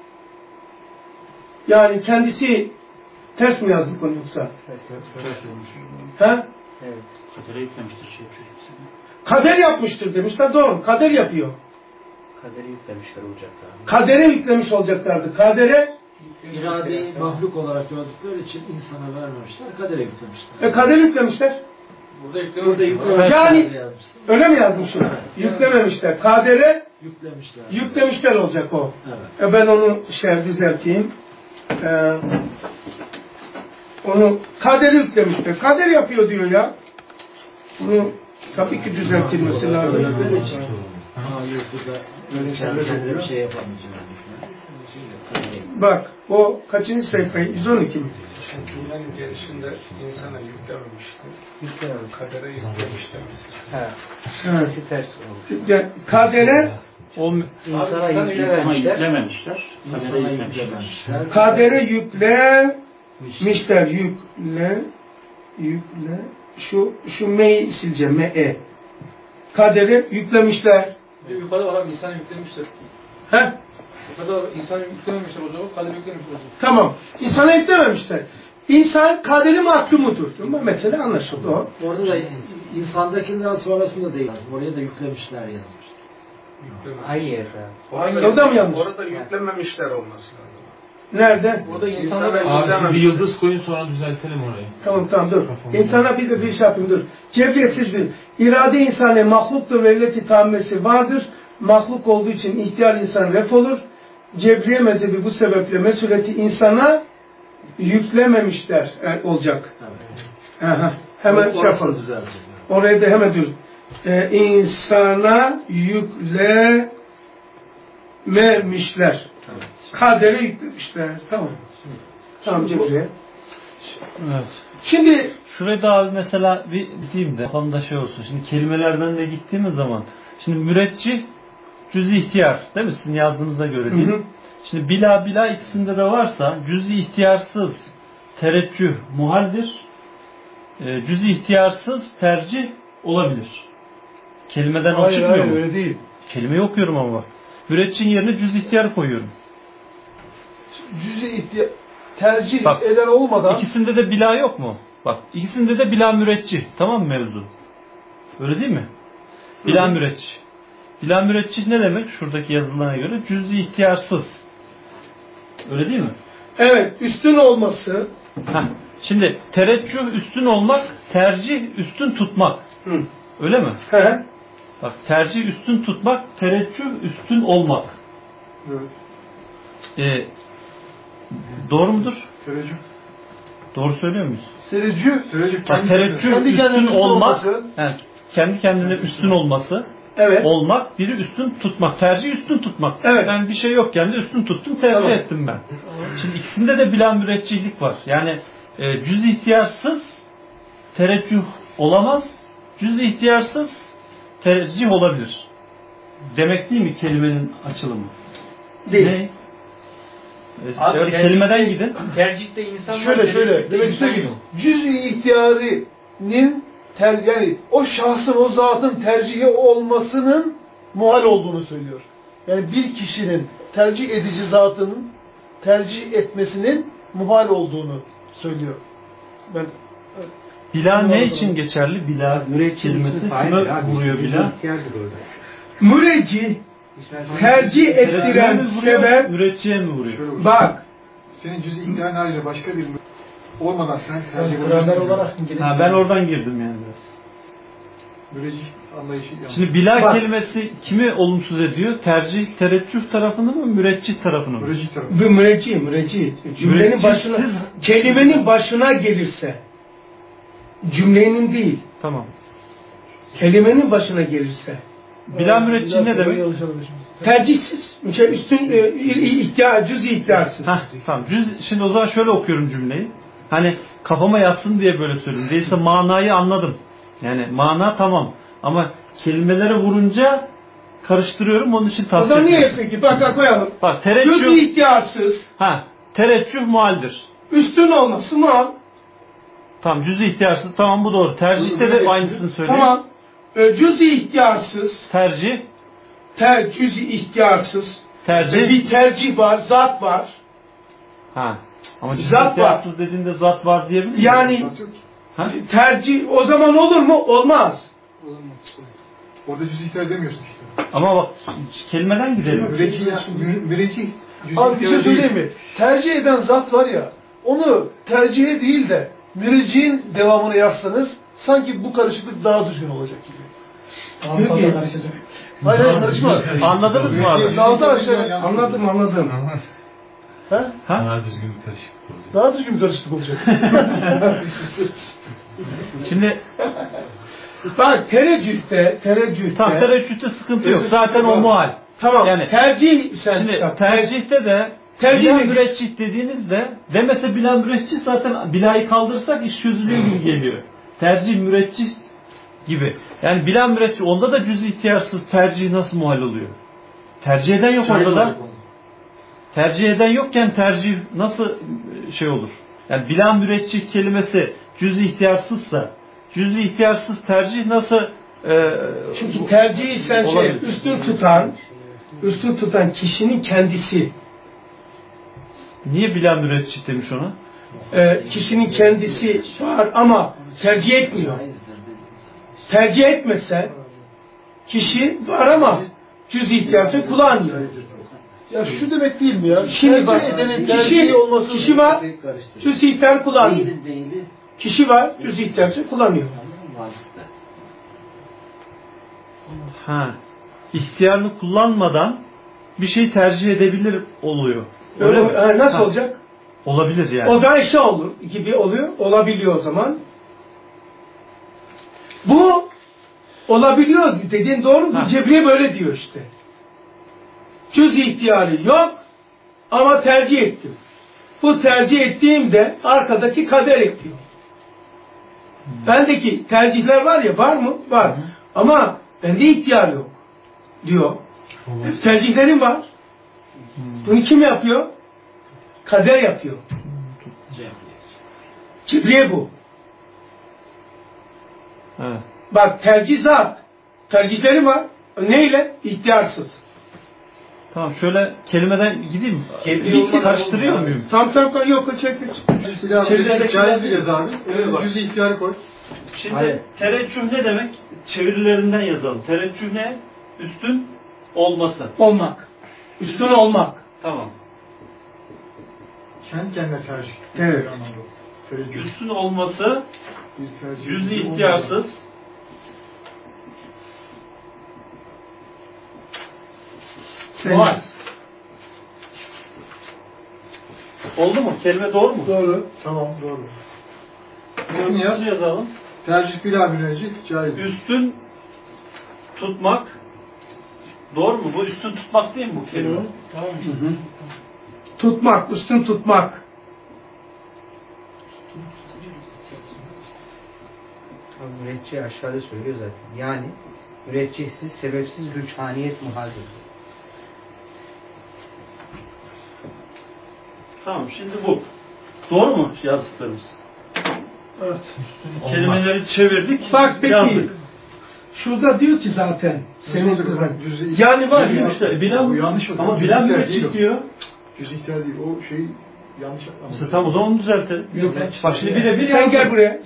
Yani kendisi ters mi yazdık onu yoksa? Ha? Evet. Kadere yüklemiştir şey. Kader yapmıştır demişler. Doğru. Kader yapıyor. Kaderi yüklemişler olacaklar. Kadere yüklemiş olacaklardı. Kadere İradeyi mahluk olarak gördükleri için insana vermemişler, kadere yüklemişler. kader yüklemişler. Burada yüklemişler. Yani öyle mi yazmışım? Yüklememişler. Kadere yüklemişler olacak o. Evet. Ben onu düzelteyim. Onu kaderi yüklemişler. Kader yapıyor diyor ya. Bunu tabii ki düzeltilmesi lazım. Hayır, burada öyle bir şey yapamayacağım. Bak o kaçıncı sayfa? 112 mi? Dünyanın gelişinde insana yüklememiştir. Kadere yüklemiştir. Sesi ters olmuş. Kadere İnsana yüklememişler. Kadere yüklemişler. Yükle. Şu me'yi sileceğim. Me. Kadere yüklemişler. Yukarıda var abi insana yüklemişler. He? Yukarıda insana yüklememişler o zaman. Kader yüklemişler o zaman. Tamam. İnsana yüklememişler. İnsan kaderi mahkumudur. Mesela anlaşıldı o. Orada da insandakinden sonrasında değil. Oraya da yüklemişler yazmış. Aynı yerde. O da mı yanlış? Orada yüklememişler olması lazım. Nerede? Burada insana da Abi bir yıldız koyun sonra düzeltelim orayı. Tamam dur. İnsana bir şey yapayım dur. Cebriyesiz bir. İrade insane mahluktur ve illeti tammesi vardır. Mahluk olduğu için ihtiyar insan ref olur. Cebriye mezhebi bu sebeple mesuliyeti insana yüklememişler olacak. Aha. Hemen şey yapalım. Oraya da hemen dur. İnsana yüklememişler. Kadere yüklemişler. Tamam. Tamam Cebriye. Evet. Şimdi şuraya da abi mesela bir diyeyim de kafamda şey olsun. Şimdi kelimelerden de gittiğimiz zaman şimdi müreccih cüz-i ihtiyar değil mi? Sizin yazdığınıza göre değil. Hı. Şimdi bila ikisinde de varsa cüz-i ihtiyarsız tereccüh muhaldir. Cüz-i ihtiyarsız tercih olabilir. Kelimeden o çıkmıyor mu? Hayır öyle değil. Kelimeyi okuyorum ama bak. Müreccih'in yerine cüz-i ihtiyar koyuyorum. Cüz-i ihtiyar tercih bak, eden olmadan ikisinde de bila yok mu? Bak ikisinde de bila müreccih. Tamam mı mevzu? Öyle değil mi? Bila müreccih. Bila müreccih ne demek? Şuradaki yazılarına göre cüz-i ihtiyarsız. Öyle değil mi? Evet. Üstün olması. Şimdi tereccüh üstün olmak, tercih üstün tutmak. Hı. Öyle mi? He. Bak tercih üstün tutmak, tereccüh üstün olmak. Evet. Doğru mudur? Tereccüh. Doğru söylüyor muyuz? Tereccüh tereccüh üstün olmak, yani kendi kendine üstün olması, evet. Olmak, biri üstün tutmak, tercih üstün tutmak. Evet. Yani bir şey yok yani üstün tuttum, tercih ettim ben. Şimdi ikisinde de bila müreccihlik var. Yani cüz ihtiyarsız tereccüh olamaz, Cüz-i ihtiyarsız tercih olabilir. Demek değil mi kelimenin açılımı? Değil. Ne? Kelimeden gidin. Tercihte insanlar... Şöyle demek istiyorum. Cüz-i ihtiyarinin yani o şahsın, o zatın tercihi olmasının muhal olduğunu söylüyor. Yani bir kişinin tercih edici zatının tercih etmesinin muhal olduğunu söylüyor. Ben Bila ne için geçerli? Bila kelimesi kime vuruyor bila? Müreccih tercih ettiren sebep mürecciye mi vuruyor? bak Senin cüz-i ihtiyarın haliyle başka bir olmadan sen tercih gramer edebilirsin. olarak Ben oradan girdim yani biraz. Müreccih anlayışı yanlış. Şimdi bila kelimesi kimi olumsuz ediyor? Tercih, tereccüh tarafını mı, müreccih tarafını mı? Müreccih tarafı. bu müreccih cümlenin başına, kelimenin başına gelirse, cümlenin değil, Tamam. kelimenin başına gelirse, Bila müreccih ne demek? tercihsiz, üstün cüz-i ihtiyarsız. Tamam. Şimdi o zaman şöyle okuyorum cümleyi. Hani kafama yatsın diye böyle söyleyeyim. Değilse manayı anladım. Yani mana tamam. Ama kelimelere vurunca karıştırıyorum. Onun için O tavsiye zaman niye ediyorum. peki? Bak koyalım. Bak Cüz-i tereccüh. ihtiyarsız, Tereccüh muhaldir. üstün olması mal. Tamam, cüz-i ihtiyarsız. Tamam, bu doğru. Tercihte de aynısını söyleyeyim. Tamam. Cüz-i ihtiyarsız, Tercih. cüz-i ihtiyarsız. Tercih. Bir tercih var, zat var. Ama cüz-i Zat var. ihtiyarsız dediğinde zat var diyebilir miyim? Yani tercih o zaman olur mu? Olmaz. Orada cüz-i ihtiyar demiyorsun işte. Ama bak kelimeden gidelim. Müreccih Abi bir şey söyleyeyim mi? Tercih eden zat var ya, onu tercihe değil de mürecciğin devamını yazsanız sanki bu karışıklık daha düzgün olacak gibi. Peki. Hayır karışmaz. Anladınız mı abi? Daha aşağı. Anladım. Daha düzgün bir karışıklık olacak. Daha düzgün bir karışıklık olacak. Şimdi Bak tereccühte tereccühte sıkıntı yok. Zaten o muhal. tamam. Yani Tercih Şimdi tercihte de Tercih bila mi? müreccih dediğinizde demese bila müreccih zaten bilayı kaldırırsak iş çözülüyor gibi geliyor. Tercih müreccih gibi. Yani bila müreccih onda da cüz ihtiyarsız tercih nasıl muhal oluyor? Tercih eden yok orada da. Tercih eden yokken tercih nasıl şey olur? Yani bila müreccih kelimesi cüz ihtiyarsızsa cüz ihtiyarsız tercih nasıl çünkü tercihi sen üstün tutan kişinin kendisi. Niye bila müreccih demiş ona? Kişinin kendisi var ama tercih etmiyor. Tercih etmese kişi var ama cüz ihtiyarsı kullanmıyor. Ya şu demek değil mi ya? Şimdi bak, kişi var, cüz ihtiyar kullanmıyor. Kişi var, cüz ihtiyarsı kullanmıyor. İhtiyarını kullanmadan bir şey tercih edebilir oluyor. Öyle mi? Nasıl olacak? Olabilir yani. O zaman şey olur gibi oluyor. Olabiliyor o zaman. Bu olabiliyor dediğin doğru mu? Cebriye böyle diyor işte. Cüz ihtiyarı yok ama tercih ettim. Bu tercih ettiğimde arkadaki kader ekliyor. Bendeki tercihler var ya, var mı? Var. Ama bende ihtiyar yok diyor. Tercihlerim var. Bunu kim yapıyor? Kader yapıyor. Cebriye bu. Evet. Bak tercih zat. Tercihlerim var. Neyle? İhtiyarsız. Tamam, şöyle kelimeden gideyim. Bir karıştırıyor muyum? Tam yok çek. Caiz biliyoruz abi. Cüz-i ihtiyarı koy. Şimdi tereccüh ne demek? Çevirilerinden yazalım. Tereccüh ne? Üstün olması. Olmak. Üstün olmak. Tamam. Kendi kendine tercih. Evet. Üstün olması, cüz-i ihtiyarsız. Var. Oldu mu? Kelime doğru mu? Doğru. Tamam doğru. Bunu Nasıl yazalım? tercih bila müreccih caiz. Üstün tutmak. Doğru mu? Bu üstün tutmak değil mi bu kelime? Tamam. Tutmak, üstün tutmak. Müreccih aşağıda söylüyor zaten. Yani müreccihsiz, sebepsiz rüçhaniyet muhaldir. Tamam, şimdi bu. Doğru mu yazdıklarımız? Evet. Kelimeleri çevirdik. Bak peki, yazdık. şurada diyor ki zaten senin Cüz-i yani var ya İşte bilen, bu yanlış ama cüz-i bilen ihtiyar müreccih değil o. diyor. Cüz-i ihtiyar değil. O şey yanlış İşte tam o zaman onu düzeltelim. Yok, Bak şimdi birebir sen yazdık. gel buraya,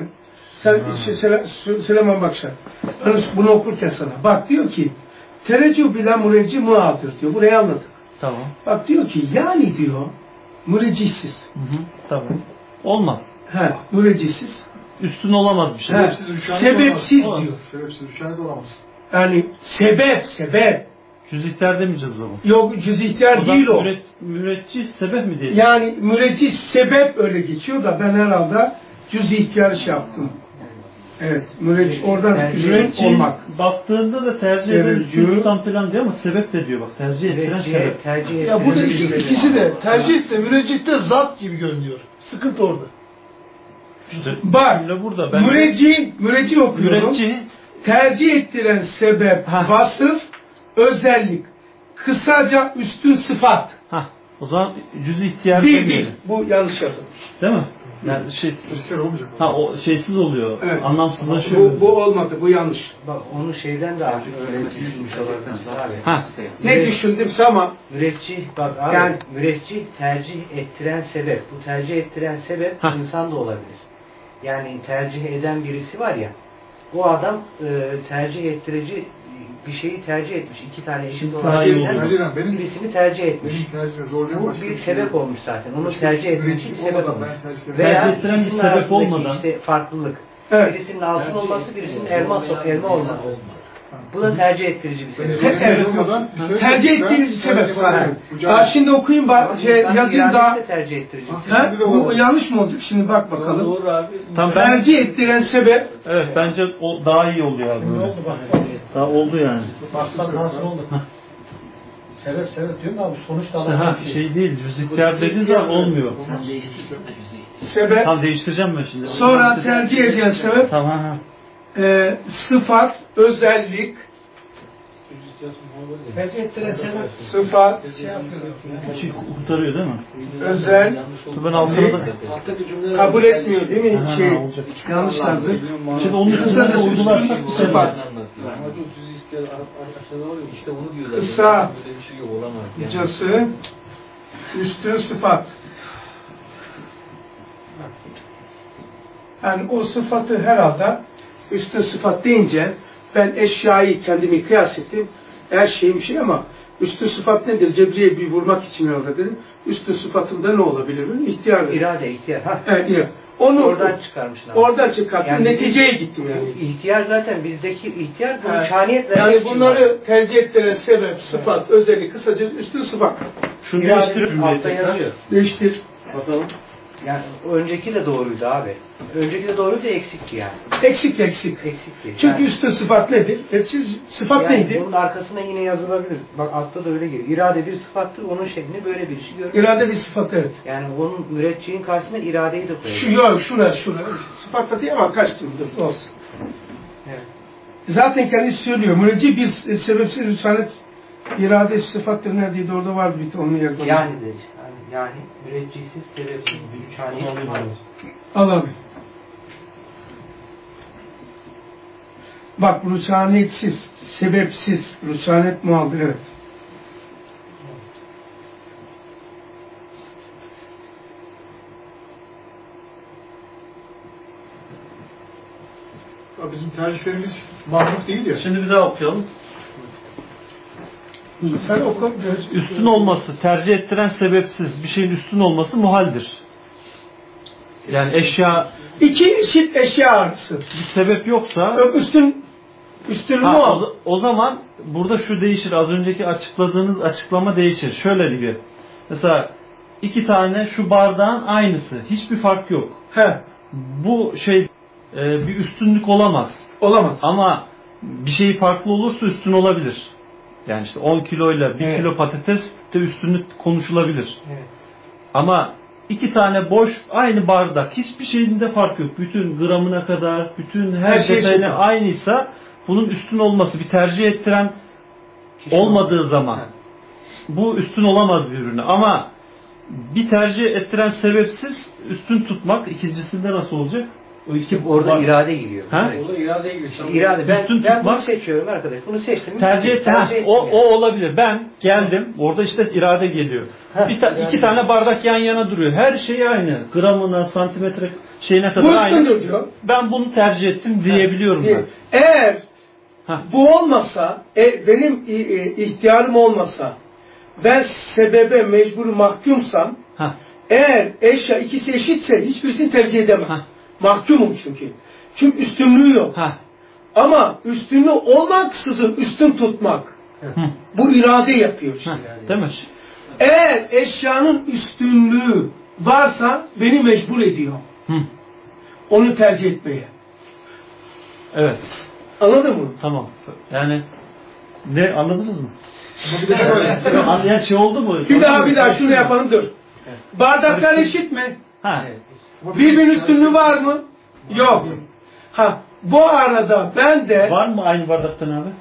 sen Süleyman Bakşar. Ben bunu okurken sana. Bak diyor ki tereccüh bilen müreccih muadır diyor. Burayı anladık. Tamam. Bak diyor ki yani diyor müreccihsiz. Tamam. Olmaz. He, müreccihsiz. Üstün olamaz bir şey. He, Sebepsiz rüşanet sebepsiz olamaz. diyor. Sebepsiz rüşanet olamaz. Yani sebep. Cüz ihtiyar demeyeceğiz o zaman. Yok cüz ihtiyar O zaman değil o. müreccih sebep mi diyelim? Yani müreccih sebep öyle geçiyor da ben herhalde cüz ihtiyarı şey yaptım. Evet, oradan müreccih olmak. Baktığında da tercih eden üstün tutan falan diyor ama sebep de diyor bak. Tercih ettiren sebep. Ya burada ikisi de tercih de müreccih de zat gibi görünüyor. Sıkıntı orada. İşte Bak, burada. müreccih okuyorum. Müreccih Tercih ettiren sebep, vasıf, özellik. Kısaca üstün sıfat. o zaman cüz ihtiyar Bir. demeyelim. Bu yanlış yazılmış. Değil mi? Yani Rüşanet olmayacak. o şeysiz oluyor. Evet. Anlamsızlaşıyor. Bu olmadı, bu yanlış. Bak onu şeyden de artık öğrenmiş olabiliriz abi. Ne düşündümse ama Müreccih, bak abi, Yani- müreccih tercih ettiren sebep. Bu tercih ettiren sebep insan da olabilir. Yani tercih eden birisi var ya, o adam tercih ettirici bir şeyi tercih etmiş. İki tane eşit olan şeyden birisini tercih etmiş. Bu bir sebep olmuş zaten. Onu tercih etmesi bir sebep olmuş. Veya Tercih ettiren bir ikisinin sebep arasındaki olmadan. işte farklılık. Evet. Birisinin altın olması, birisinin elma olması. Bu da tercih ettirici bir sebep. tercih ettiğiniz sebep zaten. Şimdi okuyayım, yazayım daha. Tercih ettirici. Bu yanlış mı olacak? Şimdi bak bakalım. Doğru abi. Tam Tercih ettiren sebep. Evet bence o daha iyi oluyor abi. Ne oldu bak. Daha oldu yani. Baksan nasıl oldu? Sebep diyorum abi sonuçta Ha, alan şey değil. Cüz ihtiyar dediğin zaman olmuyor. Sen değiştirdin de bizi. Sebep. Tamam değiştireceğim ben şimdi. Sonra tercih edilen sebep. Tamam. Sıfat, özellik. tercih ettiren sebep. Sıfat, Bir şey kurtarıyor değil mi? özel. Ben altına da... Alttaki cümleler Kabul etmiyor değil mi? Ha, olacak. Yanlış yazdık. Şimdi onun üstüne de Kısacası uygularsak üstün sıfat. İşte onu diyor zaten. Kısa. Böyle bir şey yok, olamaz. Yani. Cası, üstün sıfat. Yani o sıfatı herhalde üstün sıfat deyince ben eşyayı kendimi kıyas ettim. Her şeyim bir şey ama üstün sıfat nedir? Cebriye bir vurmak için herhalde dedim. Üstün sıfatında ne olabilir? İhtiyar. İrade, ihtiyar. Evet, onu Oradan çıkarmışlar. Oradan çıkarttım. Yani neticeye gittim yani. İhtiyar zaten bizdeki ihtiyar bu Evet. çaniyetle. Yani bunları tercih ettiren sebep, sıfat, özellik, kısaca üstün sıfat. Şunu değiştirip altta yazıyor. Değiştir. Bakalım. Yani önceki de doğruydu abi. Önceki de doğruydu, eksikti yani. Eksik. Eksikti. Çünkü yani, üstün sıfat nedir? Sıfat yani neydi? bunun arkasına yine yazılabilir. Bak altta da öyle geliyor. İrade bir sıfattır, onun şeklini böyle birisi görüyor. İrade bir sıfat, evet. Yani onun müreccihinin karşısına iradeyi de koyuyor. Şura. Sıfat da değil ama kaç türlüdür? Olsun. Evet. Zaten kendisi söylüyor. Müreccih bir sebepsiz rüsanet irade sıfattır neredeydi? Orada var bir onun yerinde. Yani de işte. Yani müreccihsiz, sebepsiz bir çaniye var. Al abi. Bak rüçhanetsiz, sebepsiz, rüçhanet muhaldir, evet. Bizim tercihlerimiz mahluk değil ya. Şimdi bir daha okuyalım. Sen oku. Üstün olması, tercih ettiren sebepsiz bir şeyin üstün olması muhaldir. Yani eşya İki eşit eşya arası. bir sebep yoksa Üstünlüğü muhal. o zaman burada şu değişir. Az önceki açıkladığınız açıklama değişir. Şöyle gibi. Mesela iki tane şu bardağın aynısı. Hiçbir fark yok. Bu bir üstünlük olamaz. Olamaz. Ama bir şey farklı olursa üstün olabilir. Yani işte 10 kiloyla 1 kilo patates de üstünlük konuşulabilir. Evet. Ama iki tane boş aynı bardak. Hiçbir şeyinde fark yok. Bütün gramına kadar, bütün her şey detayına eşit. aynıysa bunun üstün olması, bir tercih ettiren olmadığı zaman bu üstün olamaz bir ürüne. Ama bir tercih ettiren sebepsiz üstün tutmak ikincisinde nasıl olacak? O iki Orada var. irade giriyor. Ha? Orada irade gibi. İrade. Üstün Ben bunu tutmak- seçiyorum arkadaş. Bunu seçtim. Tercih et, o olabilir. Ben geldim, orada işte irade geliyor. İki tane bardak yan yana duruyor. Her şey aynı. Gramına, santimetre şeyine kadar Bu aynı. üstündür diyor. Ben bunu tercih ettim diyebiliyorum ben. Eğer Ha. bu olmasa, benim ihtiyarım olmasa, ben sebebe mecbur mahkumsam, Ha. eğer eşya ikisi eşitse hiçbirisini tercih edemem. Ha. Mahkumum çünkü. Çünkü üstünlüğü yok. Ha. Ama üstünlüğü olmaksızın üstün tutmak, Hı. bu irade yapıyor işte. Ha. Yani. Değil mi? Eğer eşyanın üstünlüğü varsa beni mecbur ediyor. Hı. Onu tercih etmeye. Evet. Anladın mı? Tamam. Yani ne anladınız mı? Ama bir de şöyle. Anlayan şey oldu mu? Bir daha şunu yapalım dur. Bardaklar eşit mi? Ha. Birbirinin üstünlüğü var mı? Yok. Ha, bu arada ben de Var mı aynı bardaktan abi?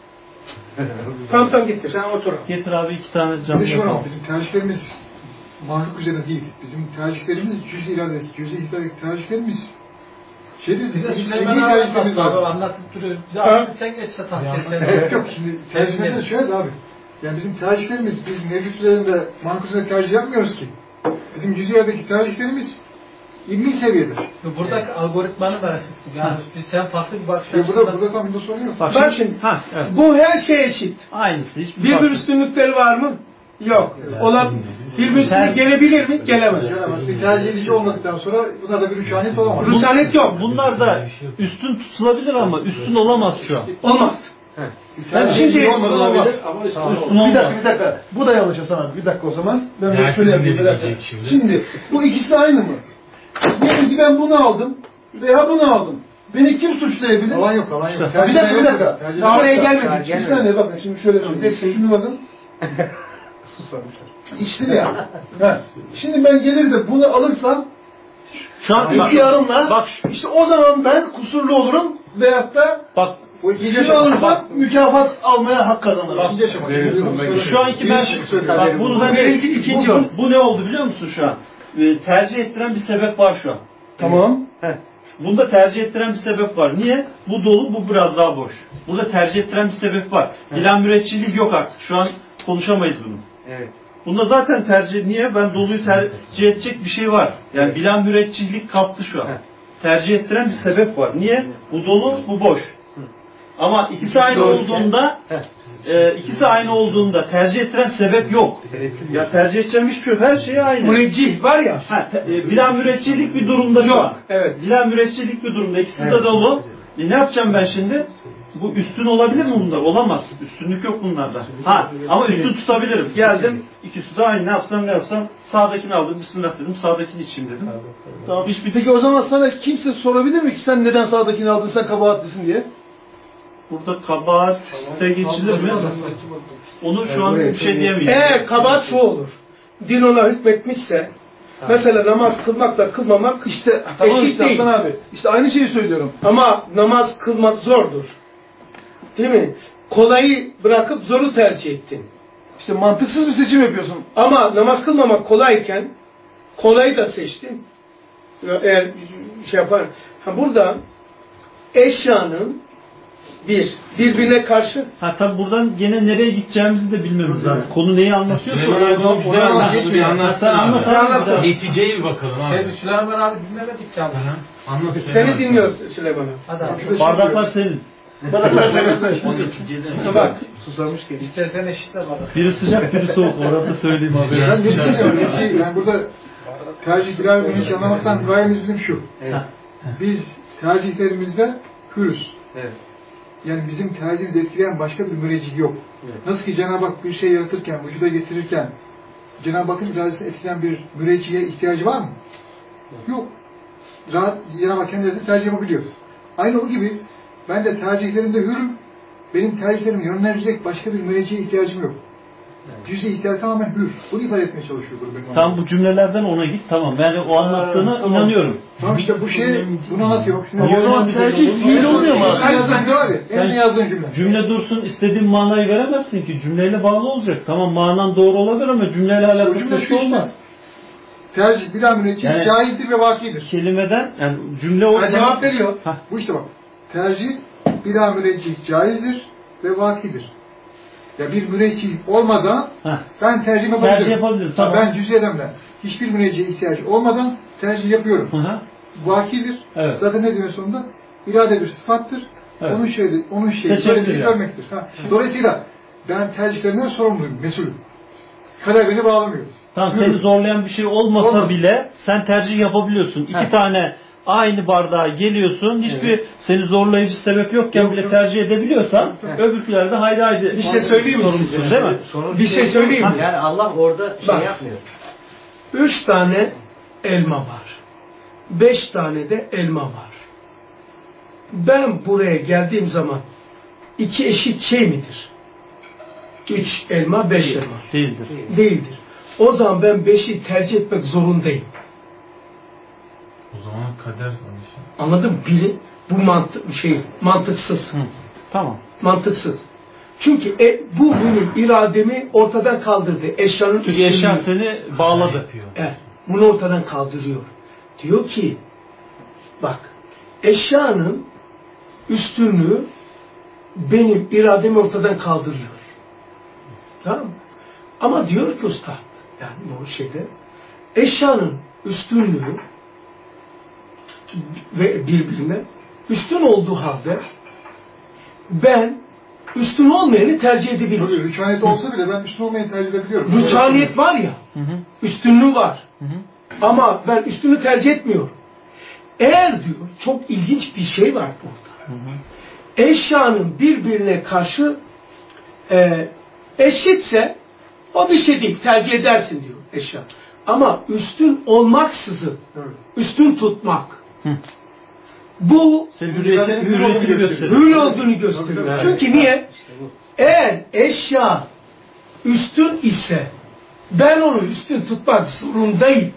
tam getir. Sen otur. Getir abi iki tane cam Bir de şu var ama yapalım. bizim tercihlerimiz mahluk üzerine değil. Bizim tercihlerimiz cüz-i iradedeki, cüz-i iradedeki tercihlerimiz şeydir. Bir de ilgi Süleyman tercihlerimiz abi var. anlatıp duruyor. Bize anlat, sen geç çatan. Yok şimdi tercihlerimiz şöyle abi. Yani bizim tercihlerimiz, biz mevcut üzerinde mahluk üzerinde tercih yapmıyoruz ki. Bizim cüz-i iradedeki tercihlerimiz ilmi seviyedir. Buradaki algoritmanı merak ettim. Yani sen farklı bir bakış Burada tam bir sorun yok. Bak şimdi, ha, evet. bu her şey eşit. Aynısı. Hiçbir Birbir fark yok. üstünlükleri var mı? Yok. Olan birbir üstünlük gelebilir mi? Gelemez. Gelemez. Bir tercih edici olmadıktan sonra bunlar da bir rüşanet olamaz. Rüsanet yok. Bunlar da üstün tutulabilir ama üstün olamaz şu an. Olmaz. Tercih Şimdi- edici olmadan olmaz. Üstün Bir olmaz. dakika. Bu da yanlış Hasan abi. Bir dakika o zaman. Ben Herkes şöyle yapayım. ne Bir dakika. diyecek şimdi? Şimdi bu ikisi de aynı mı? Diyelim ki ben bunu aldım veya bunu aldım. Beni kim suçlayabilir? Alan yok, alan yok. Bir dakika. Tercih Daha oraya yok. gelmedik. Bir saniye bakın şimdi şöyle söyleyeyim. Şimdi bakın. İçti ya. Ha. Şimdi ben gelir de bunu alırsam Şu an iki yarımla bak işte o zaman ben kusurlu olurum veyahut da bak Bu ikinci şunu alırsam mükafat almaya hak kazanırım. İkinci aşama. şu anki ben bak bunu ben ikinci bu ne oldu biliyor musun şu an? Tercih ettiren bir sebep var şu an. Tamam. Bunda tercih ettiren bir sebep var. Niye? Bu dolu, bu biraz daha boş. Burada tercih ettiren bir sebep var. İlan müreccillik yok artık. Şu an konuşamayız bunu. Evet. Bunda zaten tercih, niye? Ben doluyu tercih edecek bir şey var. Yani bilen müreccillik kalktı şu an. Tercih ettiren bir sebep var. Niye? Bu dolu, bu boş. Ama ikisi aynı olduğunda ikisi aynı olduğunda tercih ettiren sebep yok. Ya tercih edeceğim hiçbir şey yok. Her şey aynı. Müreccih var ya. Bilen müreccillik bir durumda şu an. Yok. Evet. Bilen müreccillik bir durumda. İkisi de dolu. Ne yapacağım ben şimdi? Bu üstün olabilir mi bunda? Olamaz. Üstünlük yok bunlarda. Ama üstün tutabilirim. Geldim. İkisi de aynı. Ne yapsam sağdakini aldım. Bismillah dedim. Sağdakini içeyim dedim. Tamam. Peki o zaman sana kimse sorabilir mi ki sen neden sağdakini aldın, sen kabahatlisin diye? Burada kabahate geçilir mi? Onu şu an bir şey diyemeyim. Eğer kabahat şu olur. Din ona hükmetmişse, mesela namaz kılmakla kılmamak İşte tamam eşit işte değil. Hasan abi. İşte aynı şeyi söylüyorum. Ama namaz kılmak zordur. Değil mi? Kolayı bırakıp zoru tercih ettin. İşte mantıksız bir seçim yapıyorsun. Ama namaz kılmamak kolayken kolayı da seçtin. Eğer şey yapar. Burada eşyanın birbirine karşı Tabi buradan gene nereye gideceğimizi de bilmiyoruz zaten. Konu neyi anlatıyorsa Onu güzel anlatsın, bir anlatsana. abi. Neticeye bir bakalım abi. Süleyman abi dinlemedik canım. Anlat. seni dinliyoruz Süleyman abi. Hadi abi. Bardaklar senin. Bak. Susamış ki. İstersen eşitle bana. Biri sıcak biri soğuk. Orada söyleyeyim abi. Ben geçiyorum. Yani burada tercih birer bunu hiç anlamaktan gayemiz bizim şu. Evet. Biz tercihlerimizde hürüz. Evet. Yani bizim tercihimizi etkileyen başka bir müreccih yok. Evet. Nasıl ki Cenab-ı Hak bir şey yaratırken, vücuda getirirken Cenab-ı Hakk'ın iradesini etkileyen bir müreccihe ihtiyacı var mı? Yok. Rahat Cenab-ı Hak kendisini tercih yapabiliyor. Aynı o gibi ben de tercihlerimde hürüm. Benim tercihlerimi yönlendirecek başka bir müreccihe ihtiyacım yok. Cüz-i ihtiyar tamamen hür. Bunu ifade etmeye çalışıyor burada. Tam bu cümlelerden ona git. Tamam. Ben o anlattığına tamam. inanıyorum. Tamam işte bu şey bunu anlatıyor. Şimdi o zaman tercih fiil olmuyor mu abi? En yazdığın cümle. Cümle dursun istediğin manayı veremezsin ki. Cümleyle bağlı olacak. Tamam manan doğru olabilir ama cümleyle alakalı olmaz. Tercih bila müneccih yani, caizdir ve vakidir. Kelimeden yani cümle olarak cevap veriyor. Bu işte bak. Tercih bila müneccih caizdir ve vakidir. Ya bir müneccih olmadan ben tercih yapabilirim. Tamam. Ben cüz-i edemle hiçbir müneccih ihtiyacı olmadan tercih yapıyorum. Vakidir. Evet. Zaten ne diyor sonunda? İrade bir sıfattır. Evet. Onun şeyi görmektir. Dolayısıyla ben tercihlerimden sorumluyum, mesulüm. Kader beni bağlamıyor. Tamam, seni zorlayan bir şey olmasa bile sen tercih yapabiliyorsun. İki tane aynı bardağa geliyorsun. Hiçbir seni zorlayıcı sebep yokken bile tercih edebiliyorsan öbürkülerde haydi bir şey söyleyeyim mi size? Değil mi? Bir şey söyleyeyim mi? Yani Allah orada yapmıyor. 3 tane elma var. 5 tane de elma var. Ben buraya geldiğim zaman 2 eşit şey midir? 3 elma, 5 elma. Değildir. O zaman ben 5'i tercih etmek zorundayım. O zaman kader anladın mı? Biri bu mantıksız. Tamam. Mantıksız. Çünkü bu benim irademi ortadan kaldırdı. Eşyanın çünkü eşya seni bağladı. Bunu ortadan kaldırıyor. Diyor ki bak eşyanın üstünlüğü benim irademi ortadan kaldırıyor. Tamam mı? Ama diyor ki usta yani bu şeyde eşyanın üstünlüğü ve birbirine üstün olduğu halde ben üstün olmayanı tercih edebilirim. Tabii rüçhaniyet olsa bile ben üstün olmayanı tercih edebiliyorum. Rüçhaniyet var ya, üstünlüğü var. Ama ben üstünü tercih etmiyorum. Eğer diyor, çok ilginç bir şey var burada. Eşyanın birbirine karşı eşitse o bir şey değil, tercih edersin diyor eşya. Ama üstün olmaksızın, üstün tutmak. Bu hür olduğunu gösteriyor. Çünkü niye? Eğer eşya üstün ise ben onu üstün tutmak zorundayım.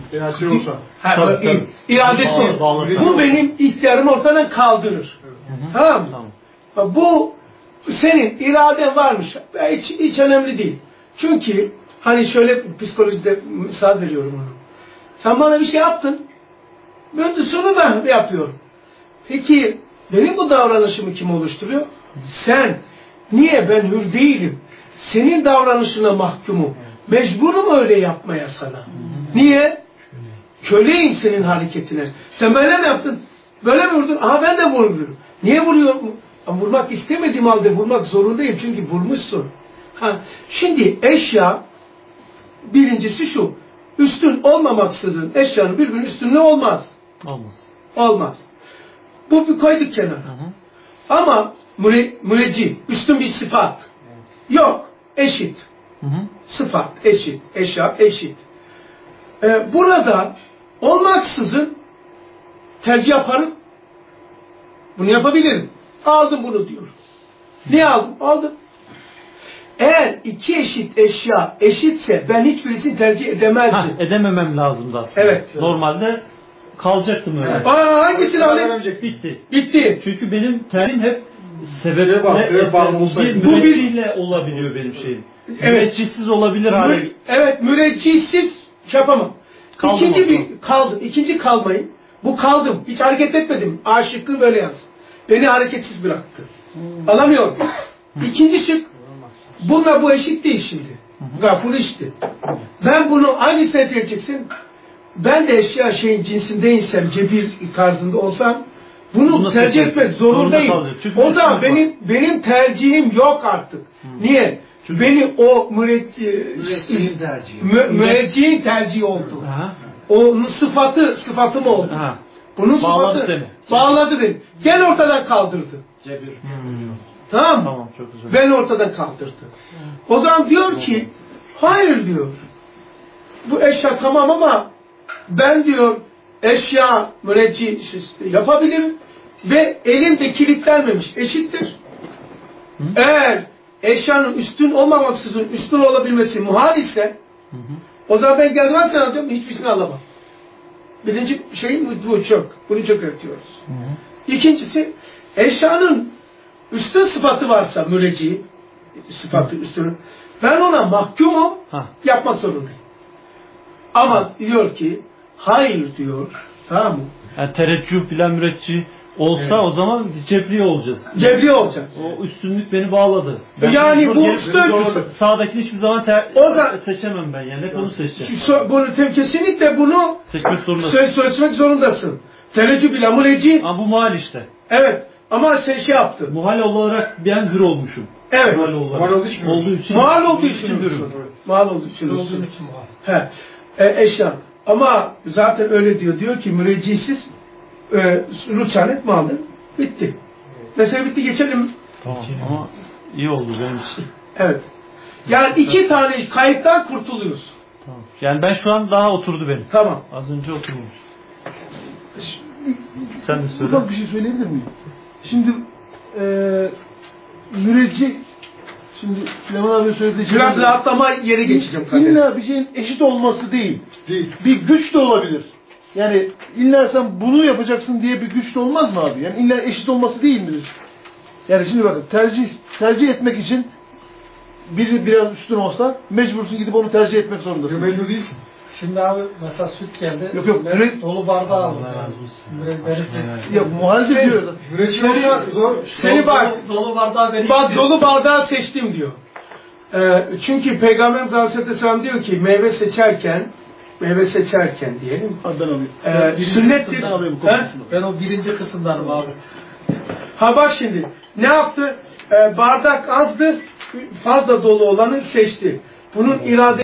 İradesi. Bu benim ihtiyarımı ortadan kaldırır. Tamam mı? Bu senin iraden varmış. Hiç önemli değil. Çünkü hani şöyle psikolojide misal veriyorum onu. Sen bana bir şey yaptın. Ben de sonra da yapıyorum. Peki benim bu davranışımı kim oluşturuyor? Sen. Niye ben hür değilim? Senin davranışına mahkumum. Mecburum öyle yapmaya sana. Niye? Köleyim senin hareketine. Sen böyle mi yaptın? Böyle mi vurdun? Aha ben de vuruyorum. Niye vuruyorum? Vurmak istemediğim halde vurmak zorundayım. Çünkü vurmuşsun. Şimdi eşya birincisi şu. Üstün olmamaksızın eşyanın birbirinin üstünlüğü olmaz. Olmaz. Bu bir koyduk kenara. Ama müneccih, üstün bir sıfat. Yok. Eşit. Sıfat, eşit. Eşya, eşit. Burada olmaksızın tercih yaparım. Bunu yapabilirim. Aldım bunu diyor. Niye aldım? Aldım. Eğer iki eşit eşya eşitse ben hiçbirisini tercih edemezdim. Edememem lazımdı aslında. Evet. Normalde kalacaktım öyle. Hangisini alayım? Bitti. Çünkü benim tercihim hep müreccihle olabiliyor benim şeyim. Evet. Müreccihsiz olabilir hale. Evet, müreccihsiz yapamam. İkinci kalmayı. Bu kaldım. Hiç hareket etmedim. A şıkkı böyle yaz. Beni hareketsiz bıraktı. Alamıyorum. İkinci şık. Bununla bu eşit değil şimdi. Gafur eşit. Ben bunu hangisine tercihsin? Ben de eşya cinsindeysem, cebir tarzında olsam bunu tercih etmek zorundayım. O zaman benim tercihim yok artık. Niye? Çünkü beni o müreccihin tercihi oldu. Onun sıfatım oldu. Bunun bağladı beni. Gel ortadan kaldırdı. Tamam mı? Tamam, çok güzel. Beni ortadan kaldırdı. O zaman diyor ki hayır diyor. Bu eşya tamam ama ben diyor eşya müneccih yapabilirim ve elimde kilitlenmemiş. Eşittir. Eğer eşyanın üstün olmaksızın üstün olabilmesi muhal ise o zaman ben geldim sen alacağım hiçbirisini alamam. Birinci şey bu çok. Bunu çok öğretiyoruz. İkincisi eşyanın üstün sıfatı varsa müreci sıfatı üstün ben ona mahkumum yapmak zorundayım. Ama diyor ki hayır diyor. Tamam mı? Yani tereccüh bilen mürecci olsa o zaman cebri olacağız. Cebri olacağız. O üstünlük beni bağladı. Ben yani bu sağdakini hiçbir zaman seçemem ben yani. Hep onu seçeceğim. Kesinlikle bunu seçmek zorundasın. Tereccüh bilen müreci. Ama bu muhal işte. Evet. Ama sen şey yaptın. Muhal olarak ben hür olmuşum. Evet. Muhal olduğu için hürüm. Muhal olduğu için muhal. Eşya. Ama zaten öyle diyor. Diyor ki müreccisiz ruhçanet mi aldın? Bitti. Mesela bitti geçelim. Tamam ama iyi oldu benim için. Evet. Yani iki tane kayıptan kurtuluyorsun. Tamam. Yani ben şu an daha oturdu benim. Tamam. Az önce oturmuş. Sen de söyle. Ufak bir şey söyleyebilir miyim? Şimdi mürecci şimdi Süleyman abi söylediği şey biraz rahatlama yeri geçeceğim. İlla bir şeyin eşit olması değil. Bir güç de olabilir. Yani illa sen bunu yapacaksın diye bir güç de olmaz mı abi? Yani illa eşit olması değil midir? Yani şimdi bakın tercih etmek için biri biraz üstün olsa mecbursun gidip onu tercih etmek zorundasın. Mecbur değilsin. Şimdi abi mesela süt geldi. Yok. Dolu bardağı alacağım. Yok muhalefet diyor. Seni bak. Dolu bardağı vereyim. Bak dolu bardağı seçtim diyor. Çünkü Peygamberimiz Aleyhisselam diyor ki meyve seçerken diyelim. Ben alayım. Sünnettir. Ben o birinci kısımdanım abi. Ha bak şimdi. Ne yaptı? Bardak azdı. Fazla dolu olanı seçti. Bunun irade